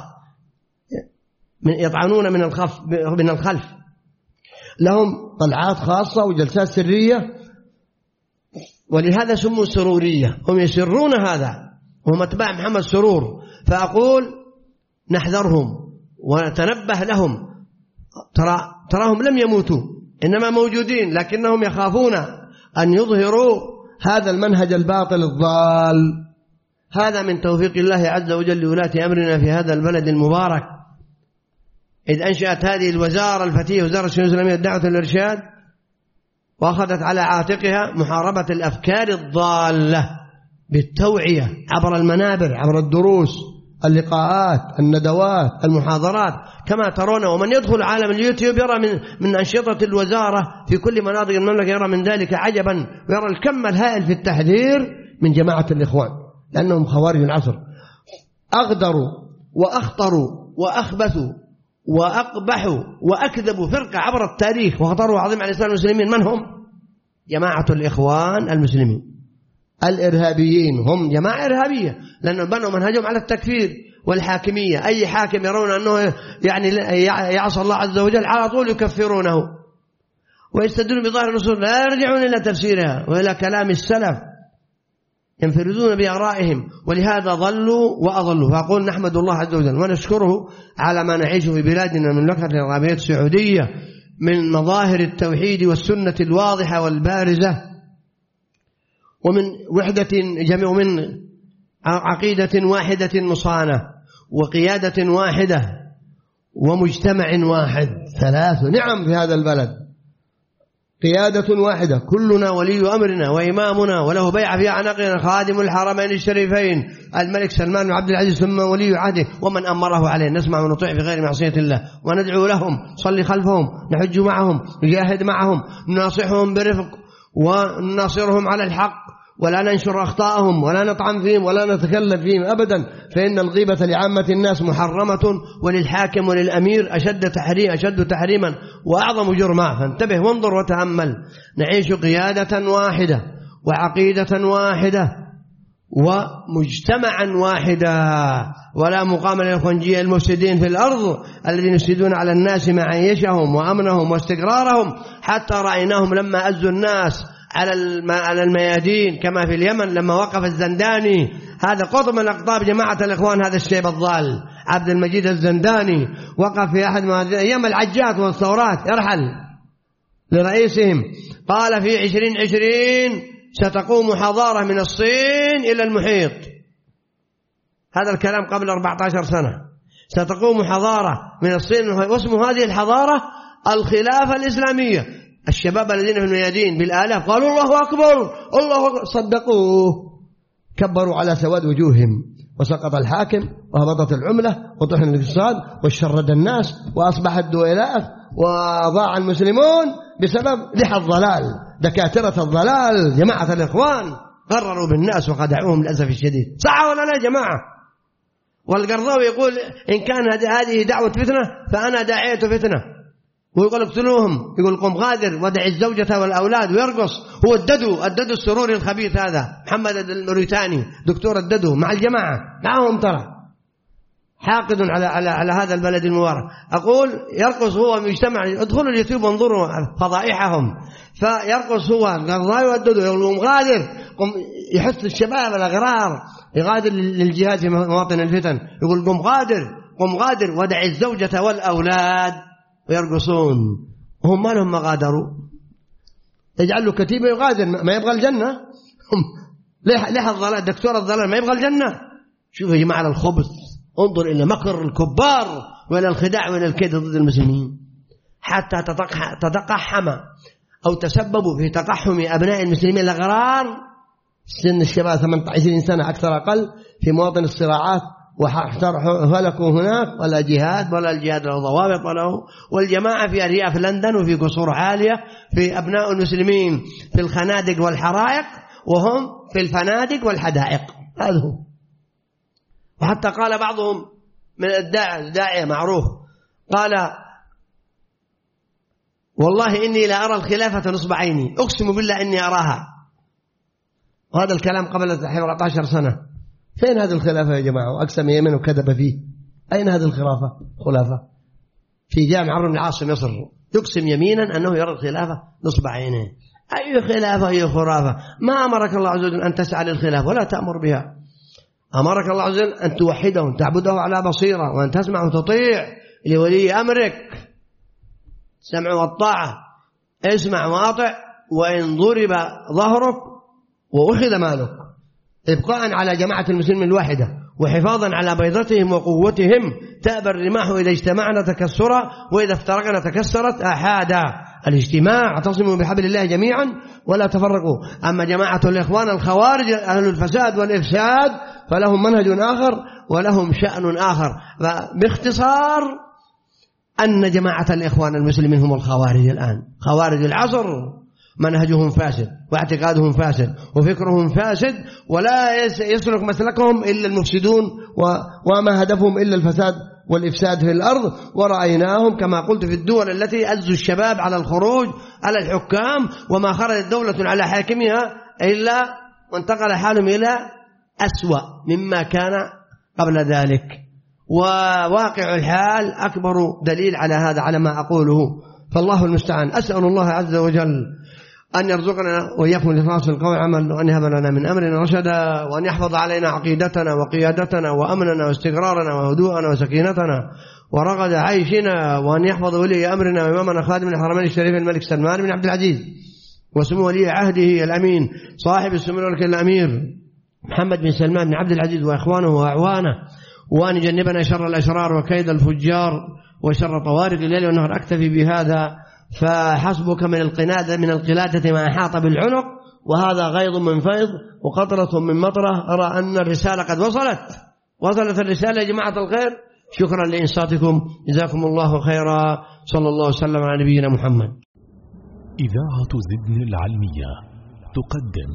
يطعنون من الخلف، لهم طلعات خاصة وجلسات سرية، ولهذا سموا سرورية. هم يسرون هذا، هم أتباع محمد سرور. فأقول نحذرهم ونتنبه لهم. تراهم لم يموتوا، إنما موجودين، لكنهم يخافون أن يظهروا هذا المنهج الباطل الضال. هذا من توفيق الله عز وجل لولاة أمرنا في هذا البلد المبارك، إذ أنشأت هذه الوزارة الفتية، وزارة الشؤون الإسلامية والدعوة والإرشاد، وأخذت على عاتقها محاربة الأفكار الضالة بالتوعية عبر المنابر، عبر الدروس، اللقاءات، الندوات، المحاضرات كما ترون. ومن يدخل عالم اليوتيوب يرى من أنشطة الوزارة في كل مناطق المملكة، يرى من ذلك عجبا، ويرى الكم الهائل في التحذير من جماعة الإخوان، لأنهم خوارج العصر، أغدروا وأخطروا وأخبثوا وأقبحوا وأكذبوا فرقة عبر التاريخ، وخطروا عظيم على الإسلام والمسلمين. من هم؟ جماعة الإخوان المسلمين الإرهابيين. هم جماعة إرهابية لأنهم بنوا منهجهم على التكفير والحاكمية. أي حاكم يرون أنه يعني يعصى الله عز وجل على طول يكفرونه، ويستدلون بظاهر النصوص، لا يرجعون إلى تفسيرها وإلى كلام السلف، ينفردون بآرائهم، ولهذا ضلوا وأضلوا. فأقول نحمد الله عز وجل ونشكره على ما نعيشه في بلادنا من المملكة العربية السعودية من مظاهر التوحيد والسنة الواضحة والبارزة، ومن وحدة جميع، ومن عقيدة واحدة مصانة، وقيادة واحدة، ومجتمع واحد. ثلاث نعم في هذا البلد، قيادة واحدة، كلنا ولي أمرنا وإمامنا وله بيعة في أعناقنا خادم الحرمين الشريفين الملك سلمان بن عبد العزيز ثم ولي عهده ومن أمره عليه. نسمع ونطيع في غير معصية الله، وندعو لهم، نصلي خلفهم، نحج معهم، نجاهد معهم، نناصحهم برفق، ونناصرهم على الحق، ولا ننشر أخطاءهم، ولا نطعن فيهم، ولا نتكلم فيهم أبدا، فإن الغيبة لعامة الناس محرمة، وللحاكم وللأمير أشد تحريما وأعظم جرما. فانتبه وانظر وتأمل. نعيش قيادة واحدة وعقيدة واحدة ومجتمعا واحدا، ولا مقام للخنجية المفسدين في الأرض الذين يفسدون على الناس معيشهم وأمنهم واستقرارهم، حتى رأيناهم لما أزوا الناس على الميادين كما في اليمن لما وقف الزنداني، هذا قطب من أقطاب جماعة الإخوان، هذا الشيب الضال عبد المجيد الزنداني، وقف في أحد أيام العجات والثورات يرحل لرئيسهم، قال في 2020 ستقوم حضارة من الصين إلى المحيط. هذا الكلام قبل 14 سنة. ستقوم حضارة من الصين، واسم هذه الحضارة الخلافة الإسلامية. الشباب الذين في الميادين بالآلاف قالوا الله أكبر الله أكبر، صدقوه، كبروا على سواد وجوههم، وسقط الحاكم وهبطت العملة وطحن الاقتصاد وشرد الناس وأصبحت دويلات، وضاع المسلمون بسبب لحى الضلال، دكاترة الضلال جماعة الإخوان غرروا بالناس وخدعوهم للأسف الشديد. صح ولا لا يا جماعة؟ والقرضاوي يقول إن كان هذه دعوة فتنة فأنا داعية فتنة، ويقول اقتلوهم، يقول قم غادر ودع الزوجة والأولاد، ويرقص. هو الددو السروري الخبيث هذا، محمد الموريتاني دكتور الددو مع الجماعة معهم، ترى حاقد على هذا البلد المبارك. أقول يرقص هو مجتمع، ادخلوا اليوتيوب وانظروا فضائحهم. فيرقص هو القرضاوي والددو، يقول قم غادر، يحث الشباب الأغرار يغادر للجهاد في مواطن الفتن، يقول قم غادر ودع الزوجة والأولاد، ويرقصون. هم ما لهم ما غادروا، يجعل له كتيبة يغادر، ما يبغى الجنة. ليه الضلال، دكتور الضلال ما يبغى الجنة. شوفوا يا جماعة الخبث، انظر إلى مكر الكبار وإلى الخداع وإلى الكيد ضد المسلمين، حتى تتقحم أو تسببوا في تقحم أبناء المسلمين الأغرار سن الشباب 18 سنة أكثر أقل في مواطن الصراعات، وهلكوا هناك، ولا جهاد ولا الجهاد له ضوابط وله. والجماعة في أرياف لندن وفي قصور عالية، في أبناء المسلمين في الخنادق والحرائق، وهم في الفنادق والحدائق. هذا هو. وحتى قال بعضهم من الداعية معروف قال والله إني لا أرى الخلافة نصب عيني، أقسم بالله إني أراها. وهذا الكلام قبل 14 سنة. فين هذه الخلافة يا جماعة؟ وأقسم يمين وكذب فيه. أين هذه خلافة في جامع عمرو بن العاص مصر، يقسم يمينا أنه يرى الخلافة نصب عينه. أي خلافة أي خرافة؟ ما أمرك الله عز وجل أن تسعى للخلافة ولا تأمر بها. أمرك الله عز وجل أن توحده وأن تعبده على بصيرة وأن تسمع وتطيع لولي أمرك، سمع والطاعة، اسمع واطع. وإن ضرب ظهرك وأخذ مالك، إبقاء على جماعة المسلمين الواحدة وحفاظا على بيضتهم وقوتهم، تأبى الرماح إذا اجتمعنا تكسرا وإذا افترقنا تكسرت أحادا. الاجتماع، اعتصموا بحبل الله جميعا ولا تفرقوا. أما جماعة الإخوان الخوارج أهل الفساد والإفساد فلهم منهج آخر ولهم شأن آخر. باختصار أن جماعة الإخوان المسلمين هم الخوارج الآن، خوارج العصر، منهجهم فاسد واعتقادهم فاسد وفكرهم فاسد، ولا يسلك مسلكهم إلا المفسدون، وما هدفهم إلا الفساد والإفساد في الأرض. ورأيناهم كما قلت في الدول التي أزوا الشباب على الخروج على الحكام، وما خرجت دولة على حاكمها إلا وانتقل حالهم إلى أسوأ مما كان قبل ذلك. وواقع الحال أكبر دليل على هذا، على ما أقوله. فالله المستعان. أسأل الله عز وجل أن يرزقنا وإياكم الإخلاص في القول والعمل، وأن يهب لنا من أمرنا رشدا، وأن يحفظ علينا عقيدتنا وقيادتنا وأمننا واستقرارنا وهدوءنا وسكينتنا ورغد عيشنا، وأن يحفظ ولي أمرنا وإمامنا خادم الحرمين الشريفين الملك سلمان بن عبد العزيز وسمو ولي عهده الأمين صاحب السمو والوكيل الأمير محمد بن سلمان بن عبد العزيز وإخوانه وأعوانه، وأن يجنبنا شر الأشرار وكيد الفجار وشر طوارق الليل والنهار. أكتفي بهذا، فحسبك من القلادة ما أحاط بالعنق، وهذا غيض من فيض وقطرة من مطرة. أرى أن الرسالة قد وصلت الرسالة يا جماعة الخير. شكرا لإنصاتكم، جزاكم الله خيرا. صلى الله وسلم على نبينا محمد. إذاعة زدن العلمية تقدم.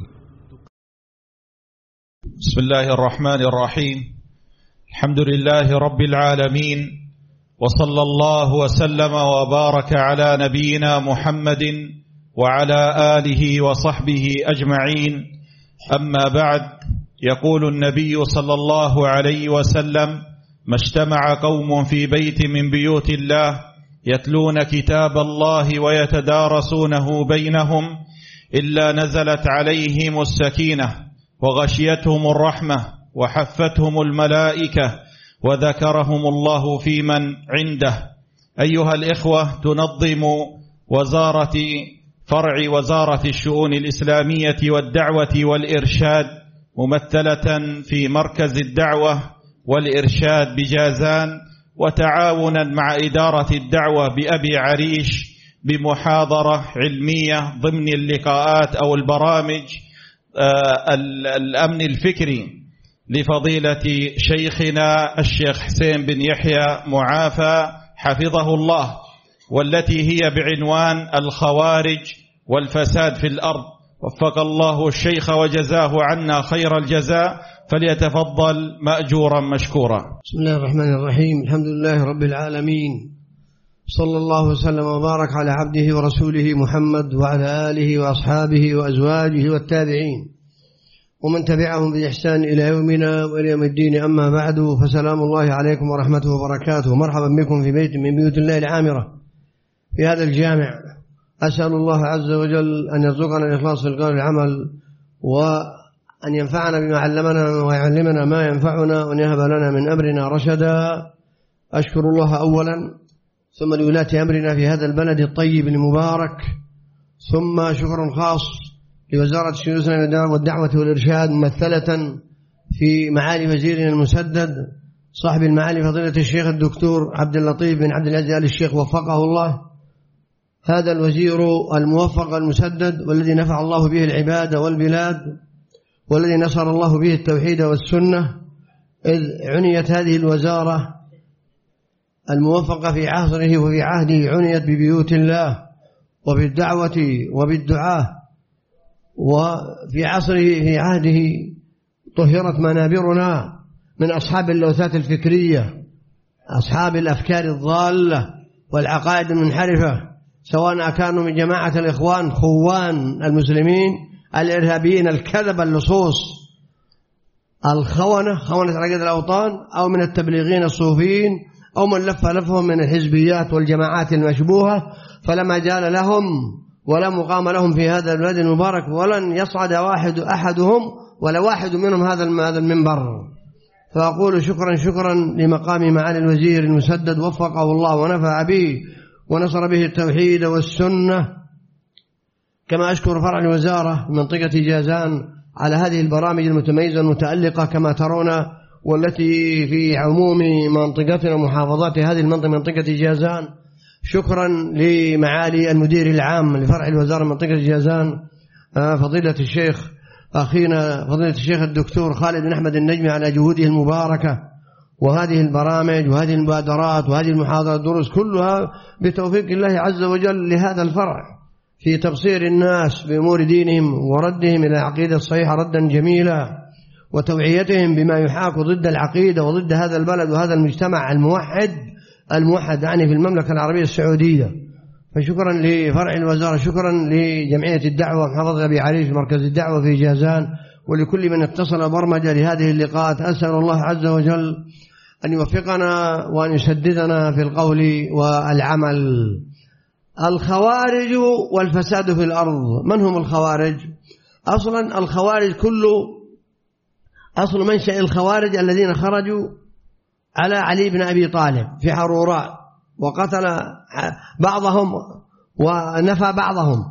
بسم الله الرحمن الرحيم. الحمد لله رب العالمين، وصلى الله وسلم وبارك على نبينا محمد وعلى آله وصحبه أجمعين. أما بعد، يقول النبي صلى الله عليه وسلم: ما اجتمع قوم في بيت من بيوت الله يتلون كتاب الله ويتدارسونه بينهم إلا نزلت عليهم السكينة وغشيتهم الرحمة وحفتهم الملائكة وذكرهم الله في من عنده. أيها الإخوة، تنظم فرع وزارة الشؤون الإسلامية والدعوة والإرشاد ممثلة في مركز الدعوة والإرشاد بجازان، وتعاونا مع إدارة الدعوة بأبي عريش بمحاضرة علمية ضمن اللقاءات أو البرامج الأمن الفكري لفضيلة شيخنا الشيخ حسين بن يحيى معافى حفظه الله، والتي هي بعنوان الخوارج والفساد في الأرض. وفق الله الشيخ وجزاه عنا خير الجزاء، فليتفضل مأجورا مشكورا. بسم الله الرحمن الرحيم. الحمد لله رب العالمين، صلى الله وسلم وبارك على عبده ورسوله محمد وعلى آله وأصحابه وأزواجه والتابعين ومن تبعهم بإحسان إلى يومنا وإلى يوم الدين. أما بعد، فسلام الله عليكم ورحمته وبركاته. مرحبا بكم في بيت من بيوت الله العامرة في هذا الجامع. أسأل الله عز وجل أن يرزقنا الإخلاص في القول والعمل، وأن ينفعنا بما علمنا ويعلمنا ما ينفعنا، وأن يهب لنا من أمرنا رشدا. أشكر الله أولا، ثم لولاة أمرنا في هذا البلد الطيب المبارك، ثم شكر خاص لوزارة الشؤون والدعوة والإرشاد ممثلة في معالي وزيرنا المسدد صاحب المعالي فضيلة الشيخ الدكتور عبد اللطيف بن عبد العزيز آل الشيخ وفقه الله. هذا الوزير الموفق المسدد، والذي نفع الله به العباد والبلاد، والذي نصر الله به التوحيد والسنة، إذ عنيت هذه الوزارة الموفقة في عصره وفي عهده عنيت ببيوت الله وبالدعوة وبالدعاء، وفي عصره في عهده طهرت منابرنا من أصحاب اللوثات الفكرية أصحاب الأفكار الضالة والعقائد المنحرفة، سواء كانوا من جماعة الإخوان خوان المسلمين الإرهابيين الكذب اللصوص الخونة عقيدة الأوطان، أو من التبليغين الصوفيين، أو من لفهم من الحزبيات والجماعات المشبوهة، فلما جال لهم ولا مقام لهم في هذا البلد المبارك، ولن يصعد أحدهم ولا واحد منهم هذا المنبر. فأقول شكرا لمقام معالي الوزير المسدد، وفقه الله ونفع به ونصر به التوحيد والسنة. كما أشكر فرع الوزارة منطقة جازان على هذه البرامج المتميزة المتألقة كما ترون، والتي في عموم منطقتنا ومحافظات هذه المنطقة، منطقة جازان. شكرا لمعالي المدير العام لفرع الوزارة منطقة جازان فضيلة الشيخ أخينا فضيلة الشيخ الدكتور خالد بن أحمد النجمي على جهوده المباركة، وهذه البرامج وهذه المبادرات وهذه المحاضرات الدروس كلها بتوفيق الله عز وجل لهذا الفرع في تبصير الناس بأمور دينهم وردهم إلى العقيدة الصحيحة ردا جميلا، وتوعيتهم بما يحاك ضد العقيدة وضد هذا البلد وهذا المجتمع الموحد يعني في المملكة العربية السعودية. فشكرا لفرع الوزارة، شكرا لجمعية الدعوة محافظة أبي عريش مركز الدعوة في جازان، ولكل من اتصل برمجة لهذه اللقاءات. أسأل الله عز وجل أن يوفقنا وأن يسددنا في القول والعمل. الخوارج والفساد في الأرض. من هم الخوارج؟ أصلا الخوارج أصل منشأ الخوارج الذين خرجوا على علي بن أبي طالب في حروراء، وقتل بعضهم ونفى بعضهم.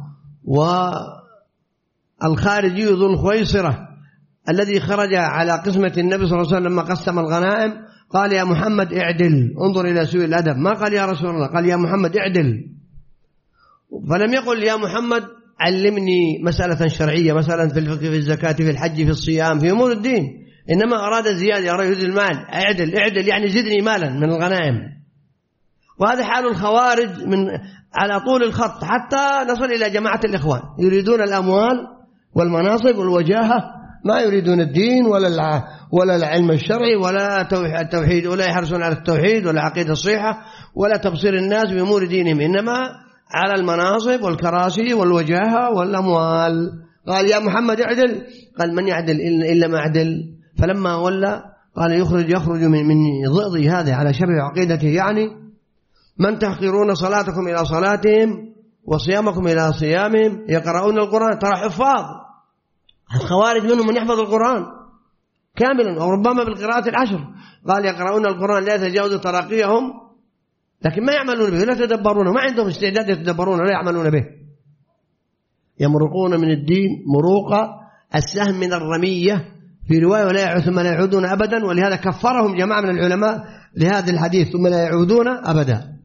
والخارجي ذو الخويصرة الذي خرج على قسمة النبي صلى الله عليه وسلم لما قسم الغنائم قال يا محمد اعدل، انظر إلى سوء الأدب، ما قال يا رسول الله، قال يا محمد اعدل. فلم يقل يا محمد علمني مسألة شرعية، مثلا في الفقه في الزكاة في الحج في الصيام في أمور الدين، إنما أراد زيادة، أراد المال، اعدل يعني زدني مالا من الغنائم. وهذا حال الخوارج على طول الخط حتى نصل إلى جماعة الإخوان، يريدون الأموال والمناصب والوجاهة، ما يريدون الدين ولا العلم الشرعي ولا التوحيد، ولا يحرصون على التوحيد ولا عقيدة الصحيحة ولا تبصير الناس بأمور دينهم، إنما على المناصب والكراسي والوجاهة والأموال. قال يا محمد اعدل، قال من يعدل إلا ما عدل. فلما ولى قال يخرج من ضئضي هذا على شبه عقيدته، يعني من تحقرون صلاتكم إلى صلاتهم وصيامكم إلى صيامهم يقرؤون القرآن. ترى حفاظ الخوارج منهم من يحفظ القرآن كاملا أو ربما بالقراءة العشر. قال يقرؤون القرآن لا يتجاوز تراقيهم، لكن ما يعملون به، لا يتدبرونه، ما عندهم استعداد يتدبرونه، لا يعملون به. يمرقون من الدين مروق السهم من الرمية في رواية ولا يعود ثم لا يعودون أبدا، ولهذا كفرهم جماعة من العلماء لهذا الحديث ثم لا يعودون أبدا.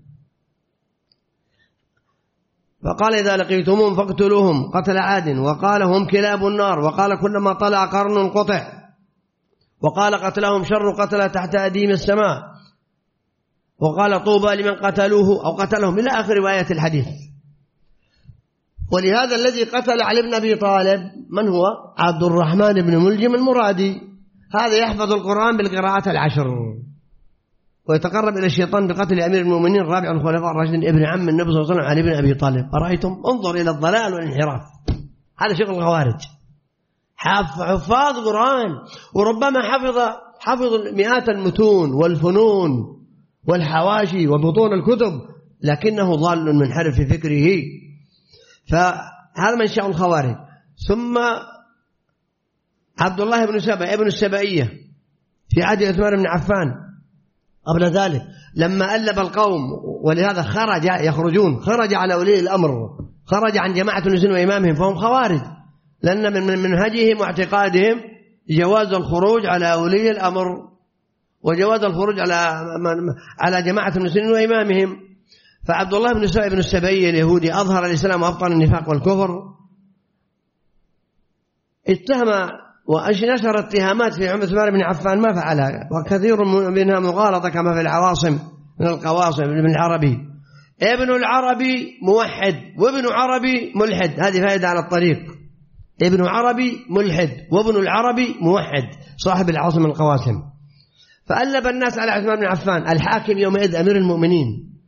فقال إذا لقيتموهم فاقتلوهم قتل عاد، وقال هم كلاب النار، وقال كلما طلع قرن قطع، وقال قتلهم شر قتل تحت أديم السماء، وقال طوبى لمن قتلوه أو قتلهم إلى آخر رواية الحديث. ولهذا الذي قتل علي بن أبي طالب من هو؟ عبد الرحمن بن ملجم المرادي، هذا يحفظ القرآن بالقراءات العشر، ويتقرب إلى الشيطان بقتل أمير المؤمنين رابع الخلفاء الراشدين ابن عم النبي صلى الله عليه وسلم علي بن أبي طالب. أرأيتم؟ انظر إلى الضلال والانحراف، هذا شغل الخوارج. حفاظ قرآن، وربما حفظ مئات المتون والفنون والحواشي وبطون الكتب، لكنه ضال منحرف في فكره. فهذا منشأ الخوارج. ثم عبد الله بن سبأ ابن السبائية في عهد عثمان بن عفان قبل ذلك لما ألب القوم، ولهذا خرج على ولي الأمر، خرج عن جماعة المسلمين وإمامهم، فهم خوارج، لأن من منهجهم واعتقادهم جواز الخروج على ولي الأمر وجواز الخروج على جماعة المسلمين وإمامهم. فعبد الله بن سبأ بن السبائية اليهودي أظهر الإسلام وأبطن النفاق والكفر، اتهم ونشر اتهامات في عثمان بن عفان ما فعلها، وكثير منها مغالطة كما في العواصم من القواصم. ابن العربي موحد وابن عربي ملحد، هذه فائدة على الطريق. ابن عربي ملحد وابن العربي موحد، صاحب العاصم القواسم. فألب الناس على عثمان بن عفان الحاكم يومئذ أمير المؤمنين،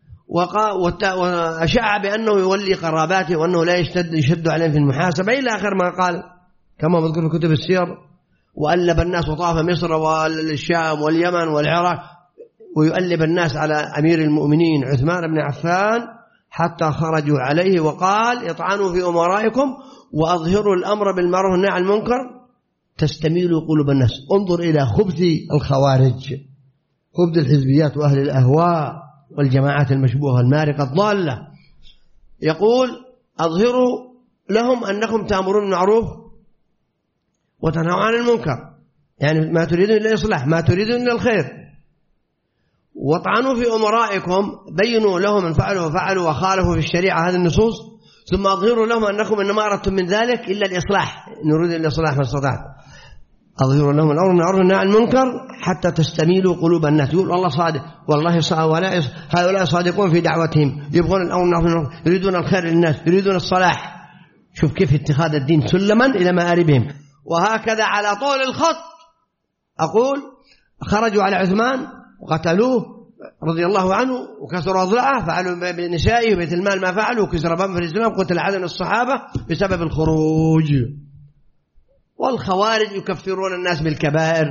وأشاع بأنه يولي قراباته وأنه لا يشد عليهم في المحاسبة إلى آخر ما قال كما مذكور في كتب السير. وألب الناس وطاف مصر والشام واليمن والعراق ويؤلب الناس على أمير المؤمنين عثمان بن عفان حتى خرجوا عليه وقال اطعنوا في أمرائكم وأظهروا الأمر بالمعروف والنهي عن المنكر تستميلوا قلوب الناس. انظر إلى خبث الخوارج، خبث الحزبيات وأهل الأهواء والجماعات المشبوهة المارقة الضالة. يقول أظهروا لهم أنكم تأمرون بالمعروف وتنهوا عن المنكر، يعني ما تريدون إلا الإصلاح، ما تريدون إلا الخير. واطعنوا في أمرائكم، بينوا لهم أن فعلوا وفعلوا وخالفوا في الشريعة هذه النصوص، ثم أظهروا لهم أنكم إنما أردتم من ذلك إلا الإصلاح، نريد الإصلاح ما استطعت. أظهروا لهم الأمر بالمعروف والنهي عن المنكر حتى تستميلوا قلوب الناس. يقول الله صادق، والله هؤلاء صادقون في دعوتهم، يبغون الأمر بالمعروف، يريدون الخير للناس، يريدون الصلاح. شوف كيف اتخاذ الدين سلما إلى مآربهم. وهكذا على طول الخط أقول خرجوا على عثمان وقتلوه رضي الله عنه وكسروا أضلاعه، فعلوا بنسائه وبيت المال ما فعلوا، وكسر باب في الإسلام، قتل عدد الصحابة بسبب الخروج. والخوارج يكفرون الناس بالكبائر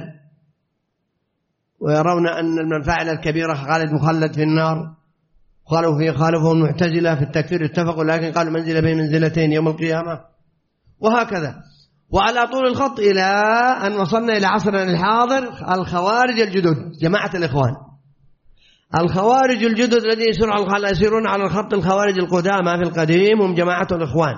ويرون أن من فعل الكبيرة خالد مخلد في النار. خالفوا المعتزلة في التكفير اتفقوا، لكن قالوا منزلة بين منزلتين يوم القيامة. وهكذا وعلى طول الخط إلى أن وصلنا إلى عصرنا الحاضر الخوارج الجدد، جماعة الإخوان. الخوارج الجدد الذين يسيرون على الخط الخوارج القدامى في القديم هم جماعة الإخوان.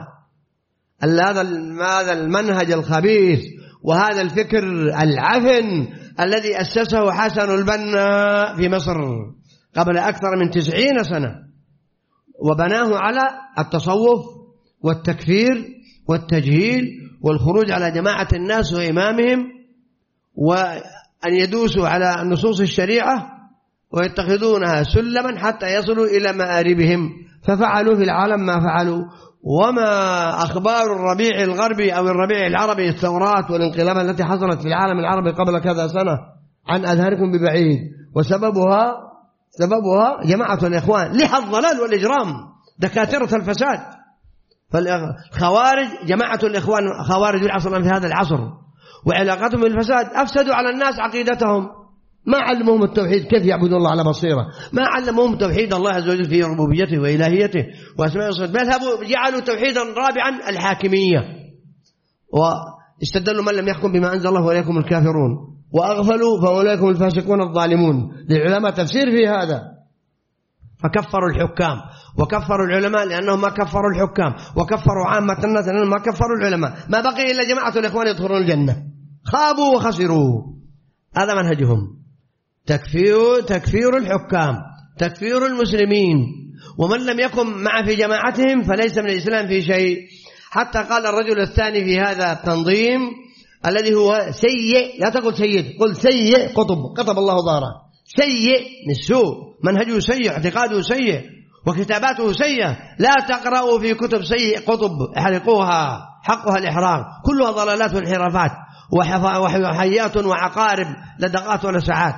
هذا المنهج الخبيث وهذا الفكر العفن الذي أسسه حسن البنا في مصر قبل أكثر من 90 سنة، وبناه على التصوف والتكفير والتجهيل والخروج على جماعة الناس وإمامهم، وأن يدوسوا على نصوص الشريعة ويتخذونها سلما حتى يصلوا إلى مآربهم. ففعلوا في العالم ما فعلوا. وما أخبار الربيع الغربي أو الربيع العربي، الثورات والانقلابات التي حصلت في العالم العربي قبل كذا سنة عن أذهانكم ببعيد، وسببها جماعة الإخوان لها الضلال والإجرام، دكاترة الفساد. فالخوارج جماعة الإخوان خوارج العصر في هذا العصر، وعلاقتهم بالفساد أفسدوا على الناس عقيدتهم، ما علمهم التوحيد كيف يعبدون الله على بصيرة، ما علمهم توحيد الله عز وجل في ربوبيته وإلهيته وأسماء وصفاته، بل جعلوا توحيدا رابعا الحاكمية، واستدلوا من لم يحكم بما أنزل الله وإليكم الكافرون، وأغفلوا فأولئكم الفاسقون الظالمون. للعلماء تفسير في هذا، فكفروا الحكام وكفروا العلماء لأنهم ما كفروا الحكام، وكفروا عامة الناس لأنهم ما كفروا العلماء. ما بقي إلا جماعة الإخوان يدخلون الجنة، خابوا وخسروا. هذا منهجهم، تكفير الحكام، تكفير المسلمين، ومن لم يكن مع في جماعتهم فليس من الإسلام في شيء. حتى قال الرجل الثاني في هذا التنظيم الذي هو سيء، لا تقل سيد، قل سيء قطب الله ظهره، سيء من السوء، منهجه سيء، اعتقاده سيء، وكتاباته سيئة. لا تقرأوا في كتب سيء قطب، احرقوها، حقها الإحراق، كلها ضلالات وانحرافات وحيات وعقارب لدقات ولساعات.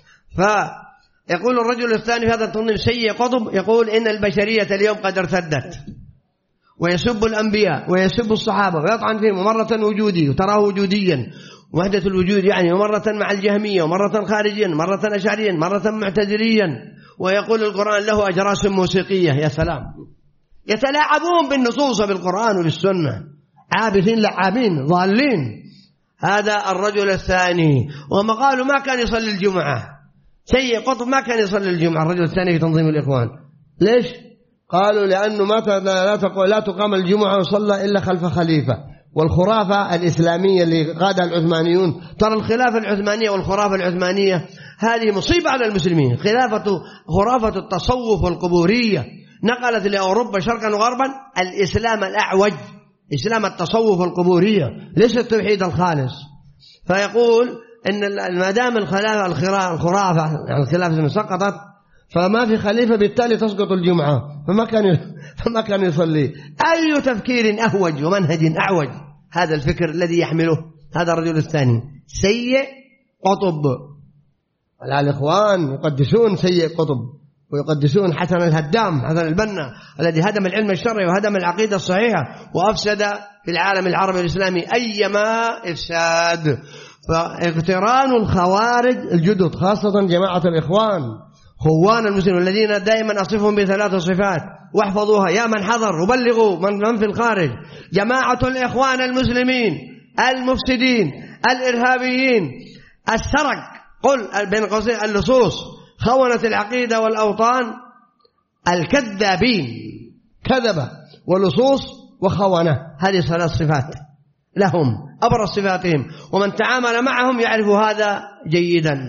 فيقول الرجل الثاني في هذا التنظيم سيء قطب، يقول إن البشرية اليوم قد ارتدت، ويسب الأنبياء ويسب الصحابة ويطعن فيهم، ومرة وجودي وتراه وجوديا وحدة الوجود يعني، ومرة مع الجهمية، ومرة خارجيا، مرة أشعريا، مرة معتزليا، ويقول القرآن له أجراس موسيقية. يا سلام، يتلاعبون بالنصوص بالقرآن وبالسنة، عابثين لعابين ضالين. هذا الرجل الثاني. وما قالوا ما كان يصلي الجمعة، سيء قطب ما كان يصلي الجمعة الرجل الثاني في تنظيم الإخوان. ليش؟ قالوا لأنه لا تقام الجمعة وصلى إلا خلف خليفة. والخرافة الإسلامية اللي قادها العثمانيون، ترى الخلافة العثمانية والخرافة العثمانية هذه مصيبة على المسلمين. خرافة التصوف والقبورية نقلت لأوروبا شرقا وغربا الإسلام الأعوج، إسلام التصوف والقبورية، ليس التوحيد الخالص. فيقول إن ما دام الخرافة يعني الخلافة سقطت فما في خليفة، بالتالي تسقط الجمعة، فما كان يصلي. أي تفكير أهوج ومنهج أعوج هذا الفكر الذي يحمله هذا الرجل الثاني، سيء قطب. الإخوان يقدسون سيد قطب ويقدسون حسن الهدام، حسن البنا الذي هدم العلم الشرعي وهدم العقيدة الصحيحة وأفسد في العالم العربي الإسلامي أيما إفساد. فاقتران الخوارج الجدد خاصة جماعة الإخوان خوان المسلمين الذين دائما أصفهم بثلاث صفات واحفظوها يا من حضر وبلغوا من في الخارج: جماعة الإخوان المسلمين المفسدين الإرهابيين السرق، قل بين قوسين اللصوص، خونة العقيدة والأوطان، الكذابين، كذبة ولصوص وخونة. هذه ثلاث صفات لهم أبرز صفاتهم، ومن تعامل معهم يعرف هذا جيدا.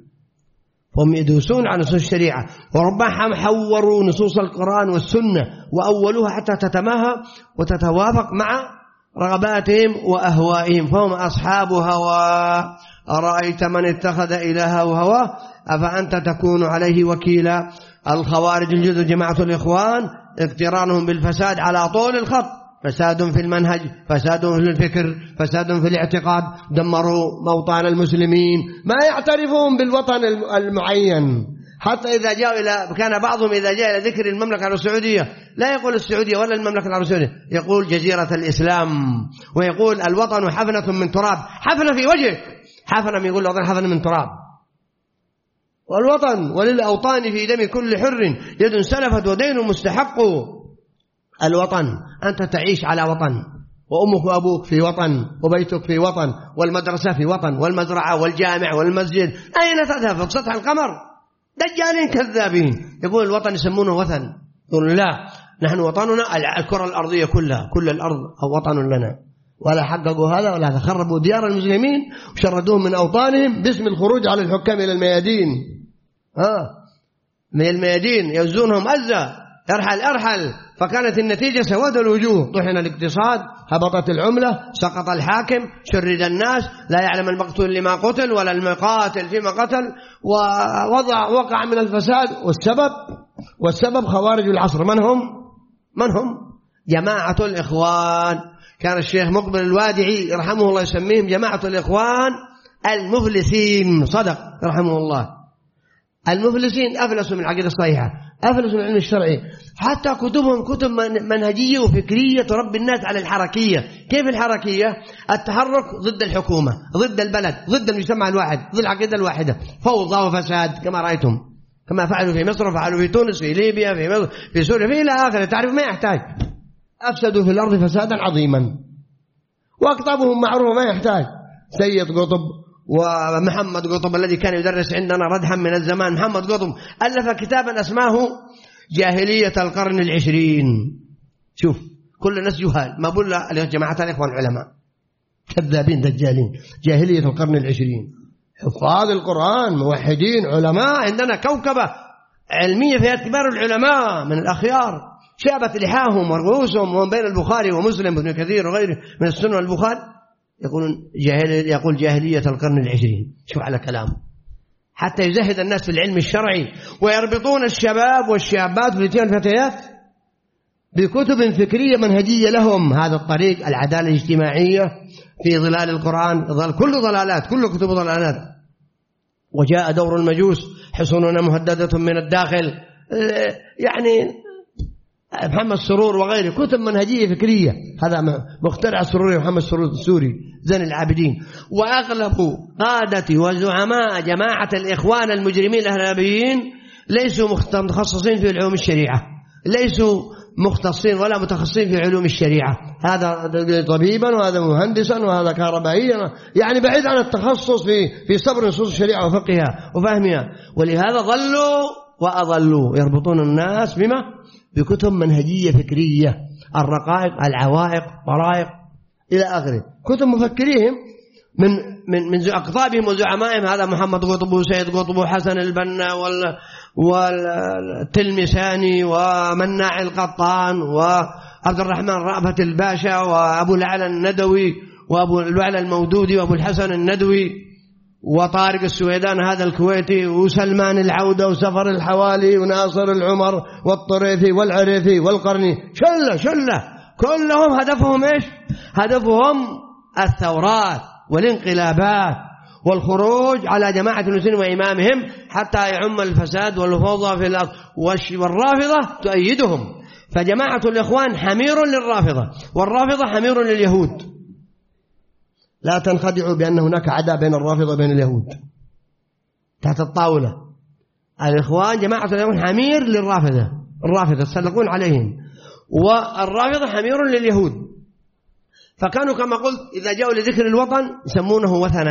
هم يدوسون على نصوص الشريعة وربما حوروا نصوص القرآن والسنة وأولوها حتى تتماهى وتتوافق مع رغباتهم وأهوائهم، فهم أصحاب هوى. أرأيت من اتخذ إلهه هواه أفأنت تكون عليه وكيلا. الخوارج الجدد جماعة الإخوان اقترانهم بالفساد على طول الخط، فساد في المنهج، فساد في الفكر، فساد في الاعتقاد، دمروا موطن المسلمين، ما يعترفون بالوطن المعين. حتى إذا جاءوا إلى كان بعضهم إذا جاء إلى ذكر المملكة العربية السعودية لا يقول السعودية ولا المملكة العربية السعودية، يقول جزيرة الإسلام، ويقول الوطن حفنة من تراب. حفنة في وجهك، حفنة يقول الوطن حفنة من تراب. والوطن وللأوطان في دم كل حر يد سلفت ودين مستحق. الوطن أنت تعيش على وطن، وأمك وأبوك في وطن، وبيتك في وطن، والمدرسة في وطن، والمزرعة والجامع والمسجد. أين تذهب؟ في سطح القمر؟ دجالين كذابين. يقول الوطن يسمونه وثن، يقول لا نحن وطننا الكرة الأرضية كلها، كل الأرض وطن لنا. ولا حققوا هذا ولا خربوا ديار المسلمين وشردوهم من أوطانهم باسم الخروج على الحكام إلى الميادين. من الميادين يوزونهم أزة، ارحل. فكانت النتيجة سواد الوجوه، طحن الاقتصاد، هبطت العملة، سقط الحاكم، شرد الناس، لا يعلم المقتول لما قتل ولا المقاتل فيما قتل، ووقع من الفساد. والسبب خوارج العصر. من هم؟ جماعة الإخوان. كان الشيخ مقبل الوادعي رحمه الله يسميهم جماعة الإخوان المفلسين، صدق رحمه الله. المفلسين أفلسوا من العقيدة الصحيحة، أفلسوا من العلم الشرعي، حتى كتبهم كتب منهجية وفكرية تربي الناس على الحركية. كيف الحركية؟ التحرك ضد الحكومة، ضد البلد، ضد المجتمع الواحد، ضد العقيدة الواحدة، فوضى وفساد كما رأيتم، كما فعلوا في مصر وفعلوا في تونس، في ليبيا، في مصر، في سوريا، في إلى آخره. تعرف ما يحتاج، أفسدوا في الأرض فسادا عظيما، وأقطابهم معروفة ما يحتاج. سيد قطب ومحمد قطب الذي كان يدرس عندنا ردحا من الزمان، محمد قطب ألف كتابا اسماه جاهلية القرن العشرين. شوف كل الناس جهال، ما بقول جماعة الإخوان العلماء كذابين دجالين. جاهلية القرن العشرين، حفاظ القرآن، موحدين، علماء، عندنا كوكبة علمية فيها كبار العلماء من الأخيار، شابت لحاهم ورؤوسهم، ومن بين البخاري ومسلم وابن كثير وغيره من السنة والبخاري. يقول جاهلية القرن العشرين. شوف على كلامه، حتى يزهد الناس في العلم الشرعي، ويربطون الشباب والشابات والفتيان والفتيات بكتب فكرية منهجية لهم. هذا الطريق العدالة الاجتماعية في ظلال القرآن، كل ضلالات، كل كتب ضلالات. وجاء دور المجوس، حصوننا مهددة من الداخل، يعني محمد سرور وغيره، كتب منهجية فكرية. هذا مخترع السروري محمد سرور السوري زين العابدين. وأغلب قادة وزعماء جماعة الإخوان المجرمين الإرهابيين ليسوا متخصصين في علوم الشريعة، ليسوا مختصين ولا متخصصين في علوم الشريعة. هذا طبيبا وهذا مهندسا وهذا كهربائيا، يعني بعيد عن التخصص في صبر نصوص الشريعة وفقهها وفهمها. ولهذا ضلوا وأضلوا، يربطون الناس بكتب منهجية فكرية، الرقائق، العوائق، طرائق إلى آخره، كتب مفكريهم من أقطابهم وزعمائهم. هذا محمد قطب وسيد قطب وحسن البنا والتلمساني ومناع القطان وعبد الرحمن رأفت الباشا وأبو العلا الندوي وأبو العلا المودودي وأبو الحسن الندوي وطارق السويدان هذا الكويتي وسلمان العودة وسفر الحوالي وناصر العمر والطريفي والعريفي والقرني، شلة كلهم هدفهم إيش؟ هدفهم الثورات والانقلابات والخروج على جماعة المسلمين وإمامهم حتى يعم الفساد والفوضى في الأرض. والرافضة تؤيدهم، فجماعة الإخوان حمير للرافضة، والرافضة حمير لليهود. لا تنخدعوا بأن هناك عداء بين الرافضة وبين اليهود تحت الطاولة. الإخوان جماعة الإخوان حمير للرافضة، الرافضة يتسلقون عليهم، والرافضة حمير لليهود. فكانوا كما قلت إذا جاءوا لذكر الوطن يسمونه وثنا.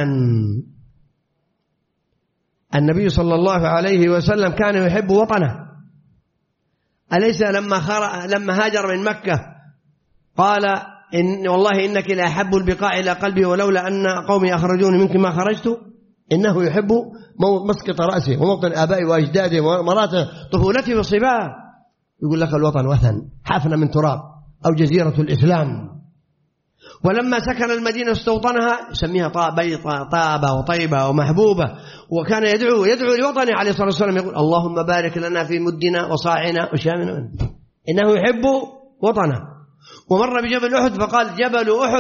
النبي صلى الله عليه وسلم كان يحب وطنه، أليس لما هاجر من مكة قال والله إنك لا أحب البقاع إلى قلبي ولولا أن قومي أخرجوني منك ما خرجت. إنه يحب مسقط رأسه وموطن آبائي وأجداده ومرات طفولته وصباه. يقول لك الوطن وثن، حفنة من تراب أو جزيرة الإسلام. ولما سكن المدينة استوطنها يسميها طابة وطيبة ومحبوبة، وكان يدعو لوطنه عليه الصلاة والسلام يقول اللهم بارك لنا في مدنا وصاعنا وشامنا. إنه يحب وطنه. ومر بجبل أحد فقال جبل أحد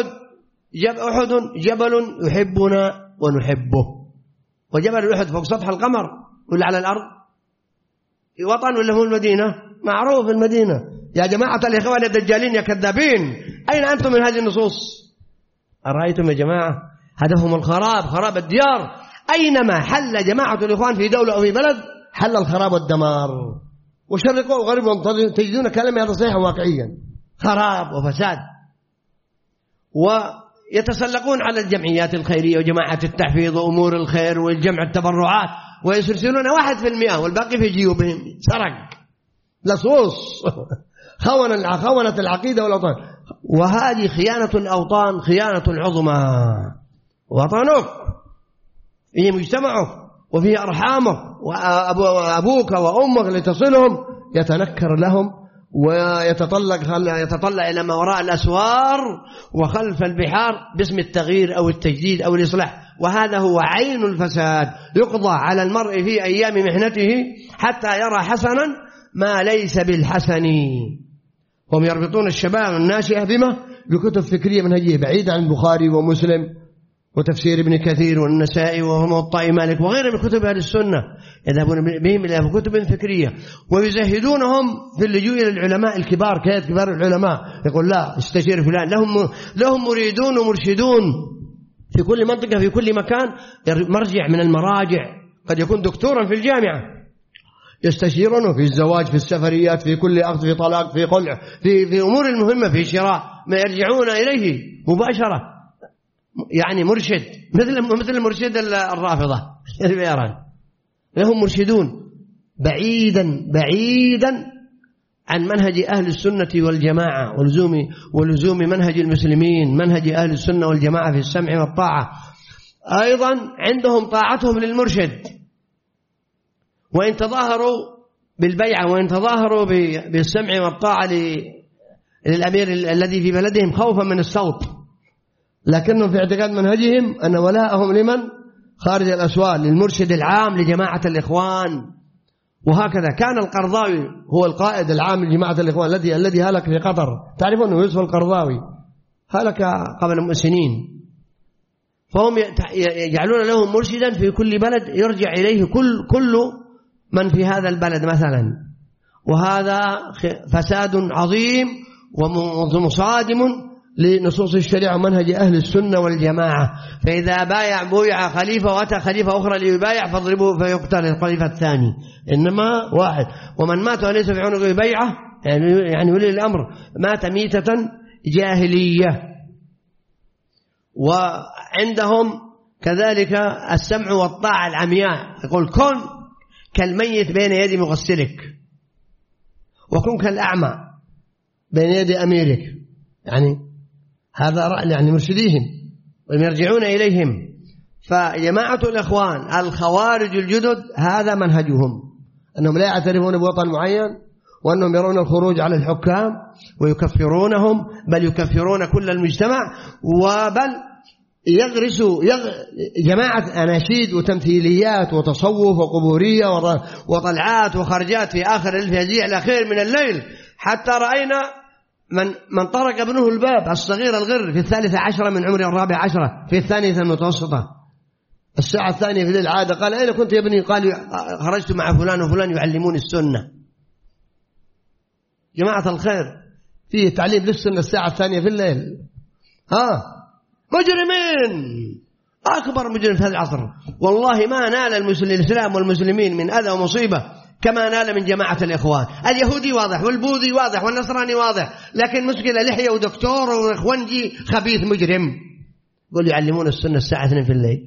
جبل يحبنا ونحبه. وجبل أحد فوق سطح القمر ولا على الأرض؟ وطن ولا هو المدينة؟ معروف المدينة. يا جماعة الإخوان الدجالين يا كذابين، أين أنتم من هذه النصوص؟ أرأيتم يا جماعة هدفهم الخراب، خراب الديار. أينما حل جماعة الإخوان في دولة أو في بلد حل الخراب والدمار. وشرقوا وغربوا تجدون كلام هذا صحيحا واقعيا، خراب وفساد. ويتسلقون على الجمعيات الخيرية وجماعة التحفيظ وأمور الخير والجمع التبرعات، ويسرسلون 1% والباقي في جيوبهم سرق لصوص. خونت العقيدة والأوطان. وهذه خيانة الأوطان، خيانة عظمى. وطنك فيه مجتمعك وفيه أرحامك وأبوك وأمك لتصلهم، يتنكر لهم ويتطلع إلى ما وراء الأسوار وخلف البحار باسم التغيير أو التجديد أو الإصلاح. وهذا هو عين الفساد. يقضى على المرء في أيام محنته حتى يرى حسنا ما ليس بالحسن. هم يربطون الشباب الناشئة بما؟ بكتب فكرية منهجية بعيدة عن البخاري ومسلم وتفسير ابن كثير والنسائي وموطأ مالك وغيره من كتب أهل السنة. يذهبون بهم إلى كتب فكرية ويزهدونهم في اللجوء إلى العلماء الكبار كبار العلماء. يقول لا استشير فلان. لهم مريدون ومرشدون في كل منطقة في كل مكان، مرجع من المراجع، قد يكون دكتورا في الجامعة يستشيرونه في الزواج، في السفريات، في كل أخذ، في طلاق، في قلع، في أمور المهمة، في شراء، ما يرجعون إليه مباشرة. يعني مرشد مثل مرشد الرافضة. لهم مرشدون بعيدا عن منهج أهل السنة والجماعة ولزوم منهج المسلمين، منهج أهل السنة والجماعة في السمع والطاعة. أيضا عندهم طاعتهم للمرشد، وإن تظاهروا بالبيعة وإن تظاهروا بالسمع والطاعة للأمير الذي في بلدهم خوفا من الصوت، لكنهم في اعتقاد منهجهم أن ولاءهم لمن؟ خارج الأسوار، للمرشد العام لجماعة الإخوان. وهكذا كان القرضاوي هو القائد العام لجماعة الإخوان الذي هلك في قطر. تعرفون أنه يوسف القرضاوي هلك قبل سنين. فهم يجعلون له مرشدا في كل بلد يرجع إليه كل من في هذا البلد مثلا. وهذا فساد عظيم ومصادم لنصوص الشريعة ومنهج أهل السنة والجماعة. فإذا بويع خليفة وأتى خليفة أخرى ليبايع فاضربوه فيقتل الخليفة الثاني. إنما واحد. ومن مات وليس في عنقه بيعة يعني ولي الأمر مات ميتة جاهلية. وعندهم كذلك السمع والطاعة العمياء. يقول كن كالميت بين يد مغسلك وكن كالأعمى بين يد أميرك. يعني هذا رأي يعني مرشديهم ويرجعون إليهم. فجماعة الإخوان الخوارج الجدد هذا منهجهم، أنهم لا يعترفون بوطن معين، وأنهم يرون الخروج على الحكام ويكفرونهم، بل يكفرون كل المجتمع، وبل يغرسوا جماعة أناشيد وتمثيليات وتصوف وقبورية وطلعات وخرجات في آخر الفجيع الأخير من الليل. حتى رأينا من طرق ابنه الباب الصغير الغر في 13 من عمر 14 في 2 المتوسطة الساعة الثانية في الليل عادة. قال أين كنت يا ابني؟ قال خرجت مع فلان وفلان يعلمون السنة. جماعة الخير فيه تعليم للسنة الساعة الثانية في الليل. مجرمين، أكبر مجرم في هذا العصر. والله ما نال الإسلام والمسلمين من أذى ومصيبة كما نال من جماعة الإخوان. اليهودي واضح والبوذي واضح والنصراني واضح، لكن مشكلة لحية ودكتور وإخوانجي خبيث مجرم يقول يعلمون السنة الساعة 2 في الليل.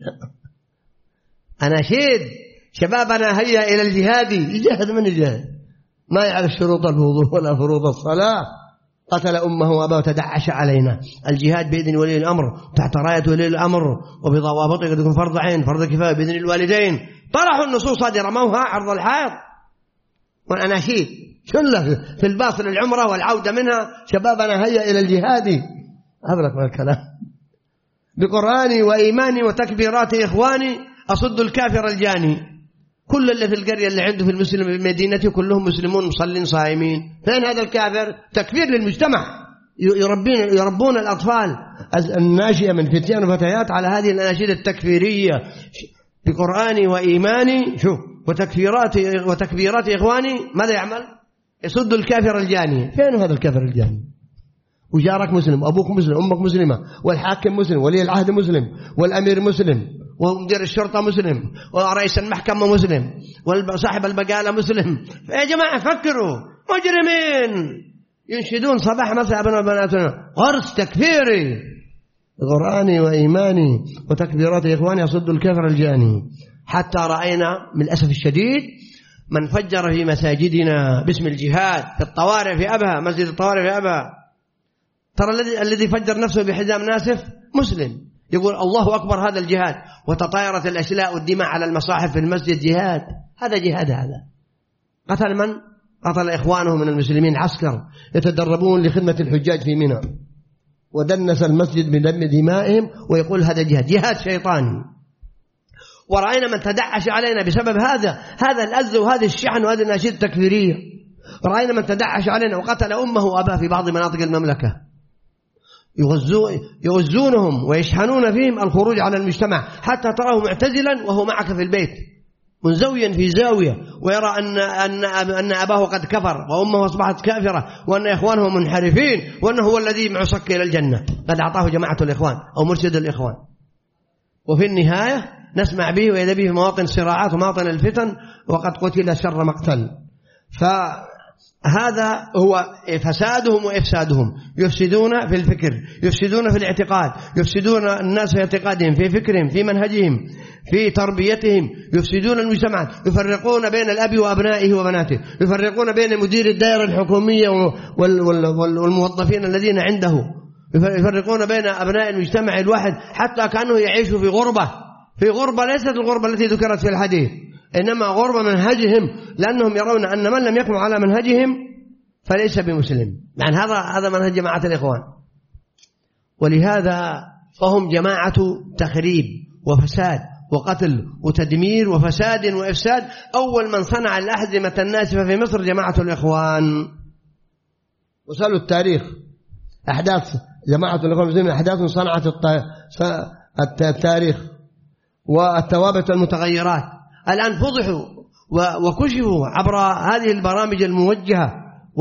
أناشيد شبابنا هيا إلى الجهاد. يجاهد من يجاهد؟ ما يعرف شروط الوضوء ولا فروض الصلاة. قتل أمه وأباه وتدعش علينا. الجهاد بإذن ولي الأمر، تحت راية ولي الأمر وبضوابطه، قد يكون فرض عين فرض كفاية بإذن الوالدين. طرحوا النصوص هذه رموها عرض الحائط. والأناشيد كلها في الباص للعمرة والعودة منها شبابنا هيا إلى الجهاد. أبرك من الكلام. بقرآني وإيماني وتكبيرات إخواني أصد الكافر الجاني. كل اللي في القرية اللي عنده في المسلم في مدينته كلهم مسلمون مصلين صائمين. فين هذا الكافر؟ تكفير للمجتمع. يربون الأطفال الناشئة من فتيان وفتيات على هذه الأناشيد التكفيرية. بقرآني وإيماني شوف وتكبيرات إخواني ماذا يعمل؟ يصد الكافر الجاني. فين هذا الكافر الجاني؟ وجارك مسلم، أبوك مسلم، أمك مسلمة، والحاكم مسلم، ولي العهد مسلم، والأمير مسلم، ومدير الشرطة مسلم، ورئيس المحكمة مسلم، وصاحب البقالة مسلم. يا جماعة فكروا، مجرمين ينشدون صباح مساء أبناء وبناتنا غرس تكفيري. قرآني وإيماني وتكبيرات إخواني يصد الكافر الجاني. حتى رأينا من الأسف الشديد من فجر في مساجدنا باسم الجهاد في الطوارئ في أبها، مسجد الطوارئ في أبها. ترى الذي فجر نفسه بحزام ناسف مسلم يقول الله أكبر هذا الجهاد، وتطايرت الأشلاء والدماء على المصاحف في المسجد جهاد. هذا جهاد. هذا قتل من؟ قتل إخوانه من المسلمين عسكر يتدربون لخدمة الحجاج في منى، ودنس المسجد بدم دمائهم ويقول هذا جهاد شيطاني. ورأينا من تدعش علينا بسبب هذا الأذى وهذه الشحن وهذه الأناشيد التكفيرية. رأينا من تدعش علينا وقتل أمه وأباه في بعض مناطق المملكة، يغزونهم ويشحنون فيهم الخروج على المجتمع، حتى تراه معتزلا وهو معك في البيت منزويا في زاوية، ويرى أن أباه قد كفر وأمه أصبحت كافرة وأن إخوانه منحرفين وأنه هو الذي معصك إلى الجنة قد أعطاه جماعة الإخوان أو مرشد الإخوان. وفي النهاية نسمع به وإذا به في مواطن الصراعات ومواطن الفتن وقد قتل شر مقتل. فهذا هو فسادهم وإفسادهم. يفسدون في الفكر، يفسدون في الاعتقاد، يفسدون الناس في اعتقادهم، في فكرهم، في منهجهم، في تربيتهم، يفسدون المجتمع، يفرقون بين الأب وأبنائه وبناته، يفرقون بين مدير الدائرة الحكومية والموظفين الذين عنده، يفرقون بين أبناء المجتمع الواحد حتى كأنه يعيش في غربة ليست الغربة التي ذكرت في الحديث، إنما غربة منهجهم، لأنهم يرون أن من لم يكن على منهجهم فليس بمسلم. يعني هذا منهج جماعة الإخوان. ولهذا فهم جماعة تخريب وفساد وقتل وتدمير وفساد وإفساد. أول من صنع الأحزمة الناسفة في مصر جماعة الإخوان. وسألوا التاريخ، أحداث جماعة الإخوان المسلمين أحداث صنعت التاريخ والثوابت والمتغيرات. الآن فضحوا وكشفوا عبر هذه البرامج الموجهة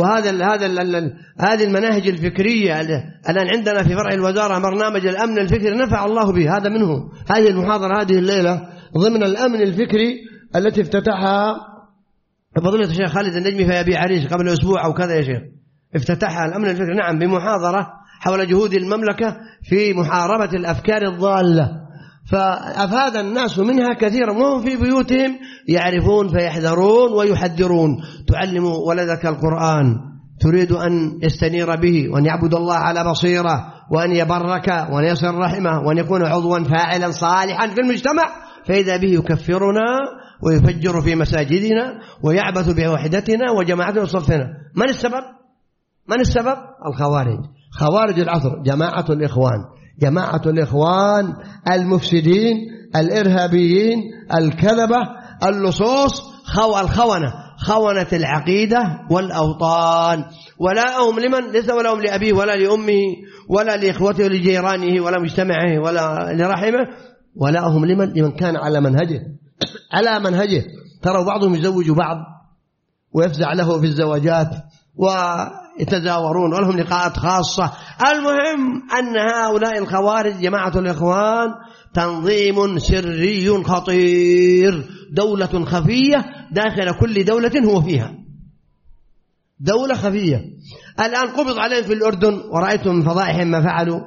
هذه المناهج الفكرية. الآن عندنا في فرع الوزارة برنامج الأمن الفكري نفع الله به، هذا منه. هذه المحاضرة هذه الليلة ضمن الأمن الفكري التي افتتحها فضيلة الشيخ خالد النجمي في أبي عريش قبل أسبوع أو كذا يا شيخ. افتتحها الأمن الفكري نعم بمحاضرة حول جهود المملكة في محاربة الأفكار الضالة. فأفاد الناس منها كثيرا وهم في بيوتهم يعرفون فيحذرون ويحذرون. تعلم ولدك القرآن، تريد أن يستنير به وأن يعبد الله على بصيرة وأن يبرك وأن يصل رحمه وأن يكون عضوا فاعلا صالحا في المجتمع، فإذا به يكفرنا ويفجر في مساجدنا ويعبث بوحدتنا وجماعتنا وصفنا. من السبب؟ الخوارج، خوارج العصر، جماعة الإخوان المفسدين الإرهابيين الكذبة اللصوص خونة العقيدة والأوطان. ولاءهم لمن؟ ليس ولاءهم لأبيه ولا لأمه ولا لإخوته ولجيرانه ولا مجتمعه ولا لرحمه، ولاؤهم لمن كان على منهجه. ترى بعضهم يزوج بعض ويفزع له في الزواجات ويتزاورون ولهم لقاءات خاصة. المهم أن هؤلاء الخوارج جماعة الإخوان تنظيم سري خطير، دولة خفية داخل كل دولة هو فيها، دولة خفية. الآن قبض عليهم في الأردن ورأيتم من فضائحهم ما فعلوا،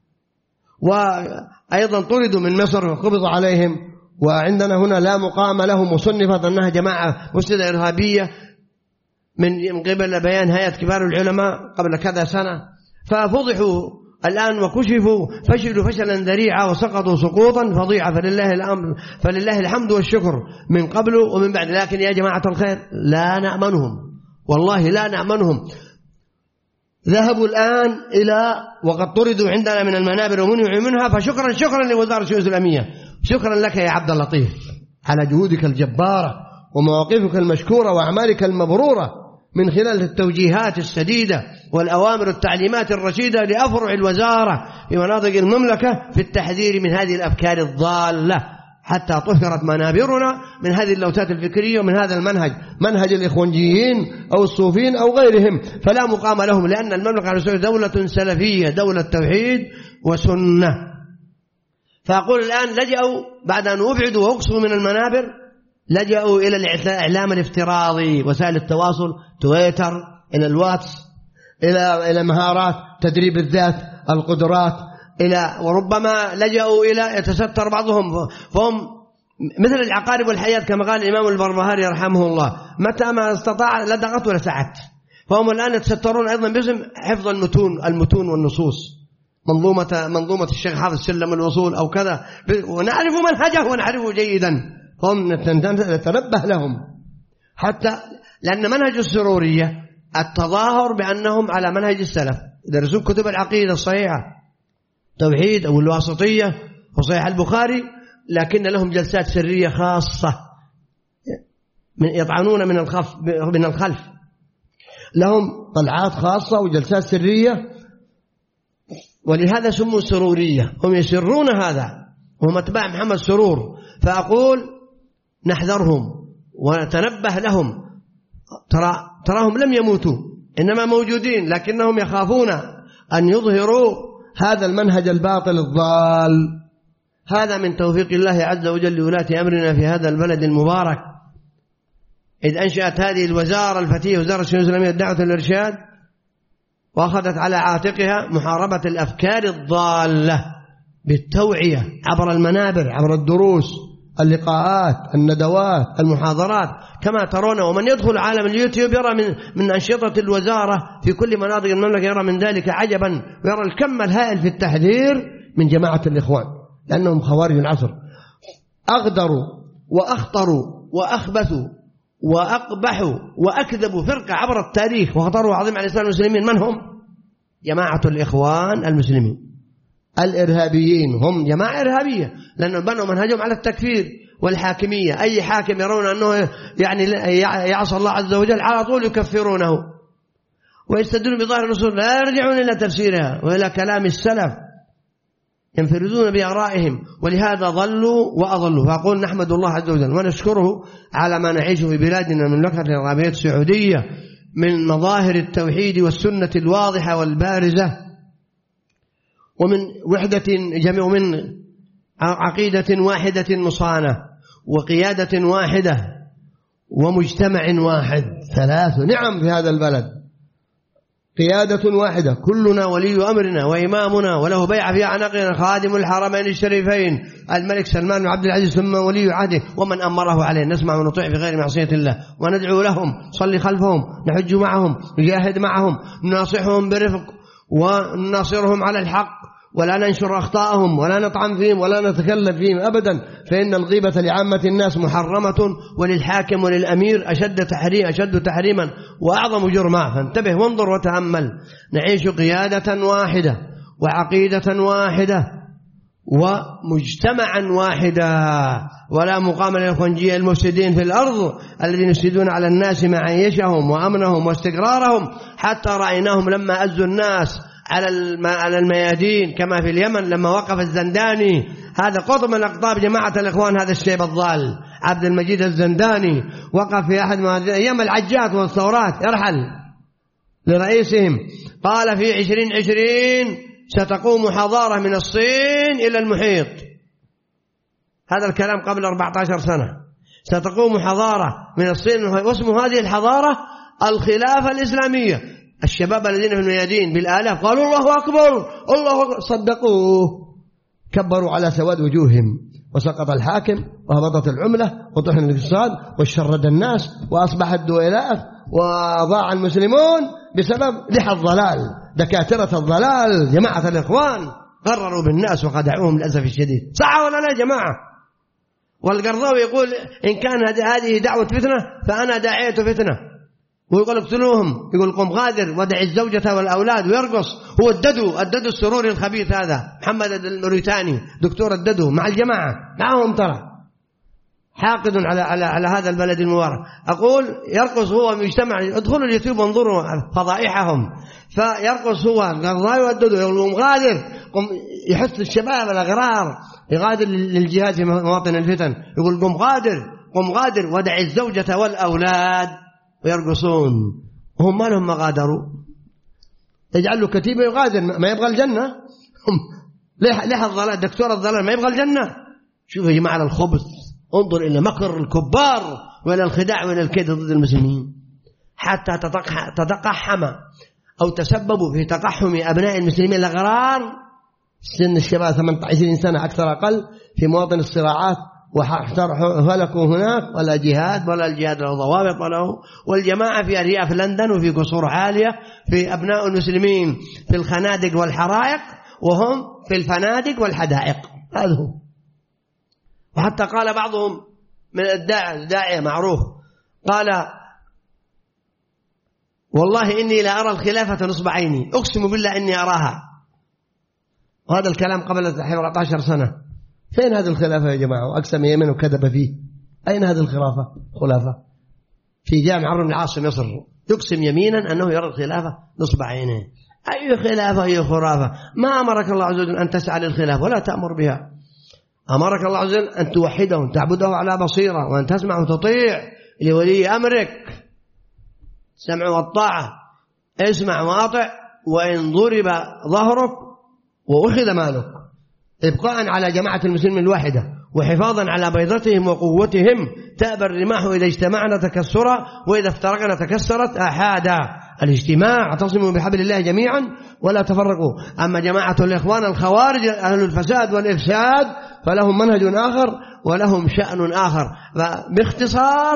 وأيضا طردوا من مصر وقبض عليهم، وعندنا هنا لا مقام لهم وصنفت أنها جماعة مسلمة إرهابية من قبل بيان هيئة كبار العلماء قبل كذا سنة، ففضحوا الآن وكشفوا، فشلوا فشلا ذريعا وسقطوا سقوطا فظيعا، فلله الحمد والشكر من قبل ومن بعد. لكن يا جماعة الخير لا نأمنهم، والله لا نأمنهم. ذهبوا الآن إلى وقد طردوا عندنا من المنابر ومنعوا منها، فشكرا لوزارة الشؤون الإسلامية، شكرا لك يا عبد اللطيف على جهودك الجبارة ومواقفك المشكورة وأعمالك المبرورة من خلال التوجيهات السديدة والأوامر والتعليمات الرشيدة لأفرع الوزارة في مناطق المملكة في التحذير من هذه الأفكار الضالة، حتى طهرت منابرنا من هذه اللوتات الفكرية ومن هذا منهج الإخوانجيين أو الصوفيين أو غيرهم، فلا مقام لهم، لأن المملكة السعودية دولة سلفية، دولة توحيد وسنة. فأقول الآن لجأوا بعد أن أبعدوا وأقصوا من المنابر، لجأوا إلى الإعلام الافتراضي، وسائل التواصل، تويتر، إلى الواتس، إلى مهارات تدريب الذات، القدرات، وربما لجأوا إلى يتستر بعضهم، فهم مثل العقارب والحياة كما قال الإمام البربهاري رحمه الله، متى ما استطاع لدغت ولا سعت. فهم الآن يتسترون أيضا باسم حفظ المتون والنصوص، منظومة الشيخ حافظ سلم الوصول أو كذا، ونعرف منهجه ونعرفه جيدا، هم نتنبه لهم، حتى لأن منهج السرورية التظاهر بأنهم على منهج السلف، درسوا كتب العقيدة الصحيحة، توحيد أو الواسطية وصحيح البخاري، لكن لهم جلسات سرية خاصة يطعنون من الخلف، لهم طلعات خاصة وجلسات سرية، ولهذا سموا سرورية، هم يسرون هذا، هم أتباع محمد سرور. فأقول نحذرهم ونتنبه لهم، تراهم لم يموتوا إنما موجودين، لكنهم يخافون أن يظهروا هذا المنهج الباطل الضال. هذا من توفيق الله عز وجل لولاة أمرنا في هذا البلد المبارك، إذ أنشأت هذه الوزارة الفتية، وزارة الشؤون الإسلامية الدعوة والإرشاد، وأخذت على عاتقها محاربة الأفكار الضالة بالتوعية عبر المنابر، عبر الدروس، اللقاءات، الندوات، المحاضرات كما ترون. ومن يدخل عالم اليوتيوب يرى من أنشطة الوزارة في كل مناطق المملكة، يرى من ذلك عجبا، ويرى الكم الهائل في التحذير من جماعة الإخوان، لأنهم خوارج العصر، أغدروا وأخطروا وأخبثوا وأقبحوا وأكذبوا فرقة عبر التاريخ، وخطروا عظيم على الإسلام والمسلمين. من هم؟ جماعة الإخوان المسلمين الإرهابيين، هم جماعة إرهابية، لأنهم بنوا منهجهم على التكفير والحاكمية. أي حاكم يرون أنه يعني يعصى الله عز وجل على طول يكفرونه، ويستدلون بظاهر الرسول، لا يرجعون إلى تفسيرها وإلى كلام السلف، ينفردون بآرائهم، ولهذا ضلوا وأضلوا. فأقول نحمد الله عز وجل ونشكره على ما نعيشه في بلادنا من المملكة العربية السعودية من مظاهر التوحيد والسنة الواضحة والبارزة، ومن وحدة جميع، ومن عقيدة واحدة مصانة، وقيادة واحدة، ومجتمع واحد. ثلاث نعم في هذا البلد، قيادة واحدة، كلنا ولي أمرنا وإمامنا وله بيعة في أعناقنا خادم الحرمين الشريفين الملك سلمان بن عبد العزيز ثم ولي عهده ومن أمره عليه، نسمع ونطيع في غير معصية الله، وندعو لهم، نصلي خلفهم، نحج معهم، نجاهد معهم، نناصحهم برفق ونناصرهم على الحق، ولا ننشر أخطاءهم ولا نطعن فيهم ولا نتكلم فيهم أبدا، فإن الغيبة لعامة الناس محرمة، وللحاكم وللأمير أشد تحريما وأعظم جرما. فانتبه وانظر وتأمل. نعيش قيادة واحدة وعقيدة واحدة ومجتمعا واحدا، ولا مقام للإخوانجية المفسدين في الأرض الذين يفسدون على الناس معيشهم وأمنهم واستقرارهم، حتى رأيناهم لما أزوا الناس على الميادين كما في اليمن لما وقف الزنداني هذا قطب من أقطاب جماعة الإخوان، هذا الشيب الضال عبد المجيد الزنداني وقف في أحد أيام العجات والثورات يرحل لرئيسهم، قال في 2020 ستقوم حضارة من الصين إلى المحيط. هذا الكلام قبل 14 سنة. ستقوم حضارة من الصين، واسم هذه الحضارة الخلافة الإسلامية. الشباب الذين في الميادين بالآلاف قالوا الله أكبر الله أكبر، صدقوه، كبروا على سواد وجوههم، وسقط الحاكم وهبطت العملة وطحن الاقتصاد وشرد الناس وأصبحت دويلات، وضاع المسلمون بسبب لحى الضلال، دكاترة الضلال جماعة الإخوان غرروا بالناس وخدعوهم للأسف الشديد. صح ولا لا يا جماعة؟ والقرضاوي يقول إن كان هذه دعوة فتنة فأنا داعية فتنة، ويقول اقتلوهم، يقول قم غادر ودع الزوجة والأولاد، ويرقص. هو الددو السروري الخبيث هذا محمد الموريتاني دكتور الددو مع الجماعة معهم، ترى حاقد على هذا البلد المبارك. أقول يرقص هو مجتمع، ادخلوا اليوتيوب وانظروا فضائحهم. فيرقص هو القرضاوي والددو، يقول قم غادر، يحث الشباب الأغرار يغادر للجهاد في مواطن الفتن، يقول قم غادر ودع الزوجة والأولاد، ويرقصون. وهم ما لهم ما غادروا، يجعل له كتيبة يغادر، ما يبغى الجنة. ليه الضلال دكتور الضلال ما يبغى الجنة. شوفوا يا جماعة الخبث، انظر إلى مكر الكبار وإلى الخداع وإلى الكيد ضد المسلمين، حتى تتقحم أو تسببوا في تقحم أبناء المسلمين الأغرار سن الشباب 18 سنة أكثر أقل في مواطن الصراعات، وهلكوا هناك، ولا جهاد ولا الجهاد له ضوابط ولا. والجماعة في أرياف لندن وفي قصور عالية، في أبناء المسلمين في الخنادق والحرائق، وهم في الفنادق والحدائق. هذا هو. وحتى قال بعضهم من الداعية معروف، قال والله إني لا أرى الخلافة نصب عيني، أقسم بالله إني أراها. وهذا الكلام قبل 14 سنة. فين هذه الخلافة يا جماعة؟ وأقسم يمين وكذب فيه. أين هذه خلافة؟ في جامع عمرو بن العاص مصر يقسم يمينا أنه يرى الخلافة نصب عينه. أي خلافة أي خرافة؟ ما أمرك الله عز وجل أن تسعى للخلافة ولا تأمر بها. أمرك الله عز وجل أن توحده، تعبده على بصيرة، وأن تسمع وتطيع لولي أمرك، سمع والطاعة، اسمع وأطع. وإن ضرب ظهرك وأخذ مالك، إبقاء على جماعة المسلمين الواحدة وحفاظا على بيضتهم وقوتهم، تأبى الرماح إذا اجتمعنا تكسرا وإذا افترقنا تكسرت آحادا. الاجتماع، اعتصموا بحبل الله جميعا ولا تفرقوا. أما جماعة الإخوان الخوارج أهل الفساد والإفساد فلهم منهج آخر ولهم شأن آخر. باختصار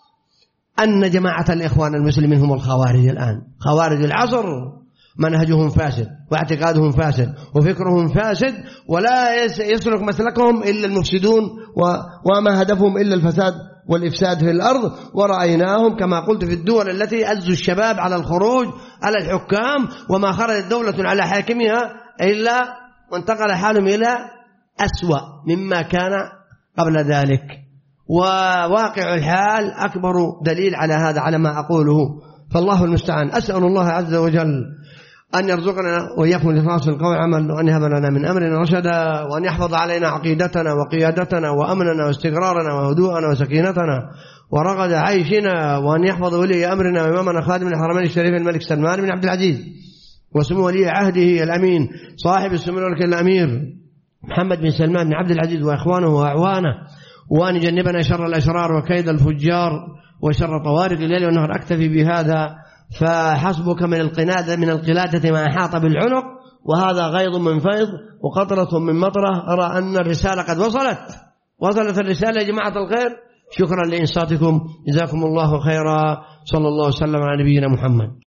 أن جماعة الإخوان المسلمين هم الخوارج الآن، خوارج العصر، منهجهم فاسد واعتقادهم فاسد وفكرهم فاسد، ولا يسلك مسلكهم إلا المفسدون، وما هدفهم إلا الفساد والإفساد في الأرض. ورأيناهم كما قلت في الدول التي أزوا الشباب على الخروج على الحكام، وما خرجت دولة على حاكمها إلا وانتقل حالهم إلى أسوأ مما كان قبل ذلك. وواقع الحال أكبر دليل على هذا، على ما أقوله. فالله المستعان. أسأل الله عز وجل أن يرزقنا وإياكم الإخلاص في القول والعمل، وأن يهب لنا من أمرنا رشدا، وأن يحفظ علينا عقيدتنا وقيادتنا وأمننا واستقرارنا وهدوءنا وسكينتنا ورغد عيشنا، وأن يحفظ ولي أمرنا وإمامنا خادم الحرمين الشريفين الملك سلمان بن عبد العزيز وسمو ولي عهده الأمين صاحب السمو والوكيل الأمير محمد بن سلمان بن عبد العزيز وإخوانه وأعوانه، وأن يجنبنا شر الأشرار وكيد الفجار وشر طوارق الليل والنهار. أكتفي بهذا، فحسبك من القلادة ما أحاط بالعنق، وهذا غيض من فيض وقطرة من مطرة. أرى أن الرسالة قد وصلت الرسالة يا جماعة الخير. شكرا لإنصاتكم، جزاكم الله خيرا. صلى الله وسلم على نبينا محمد.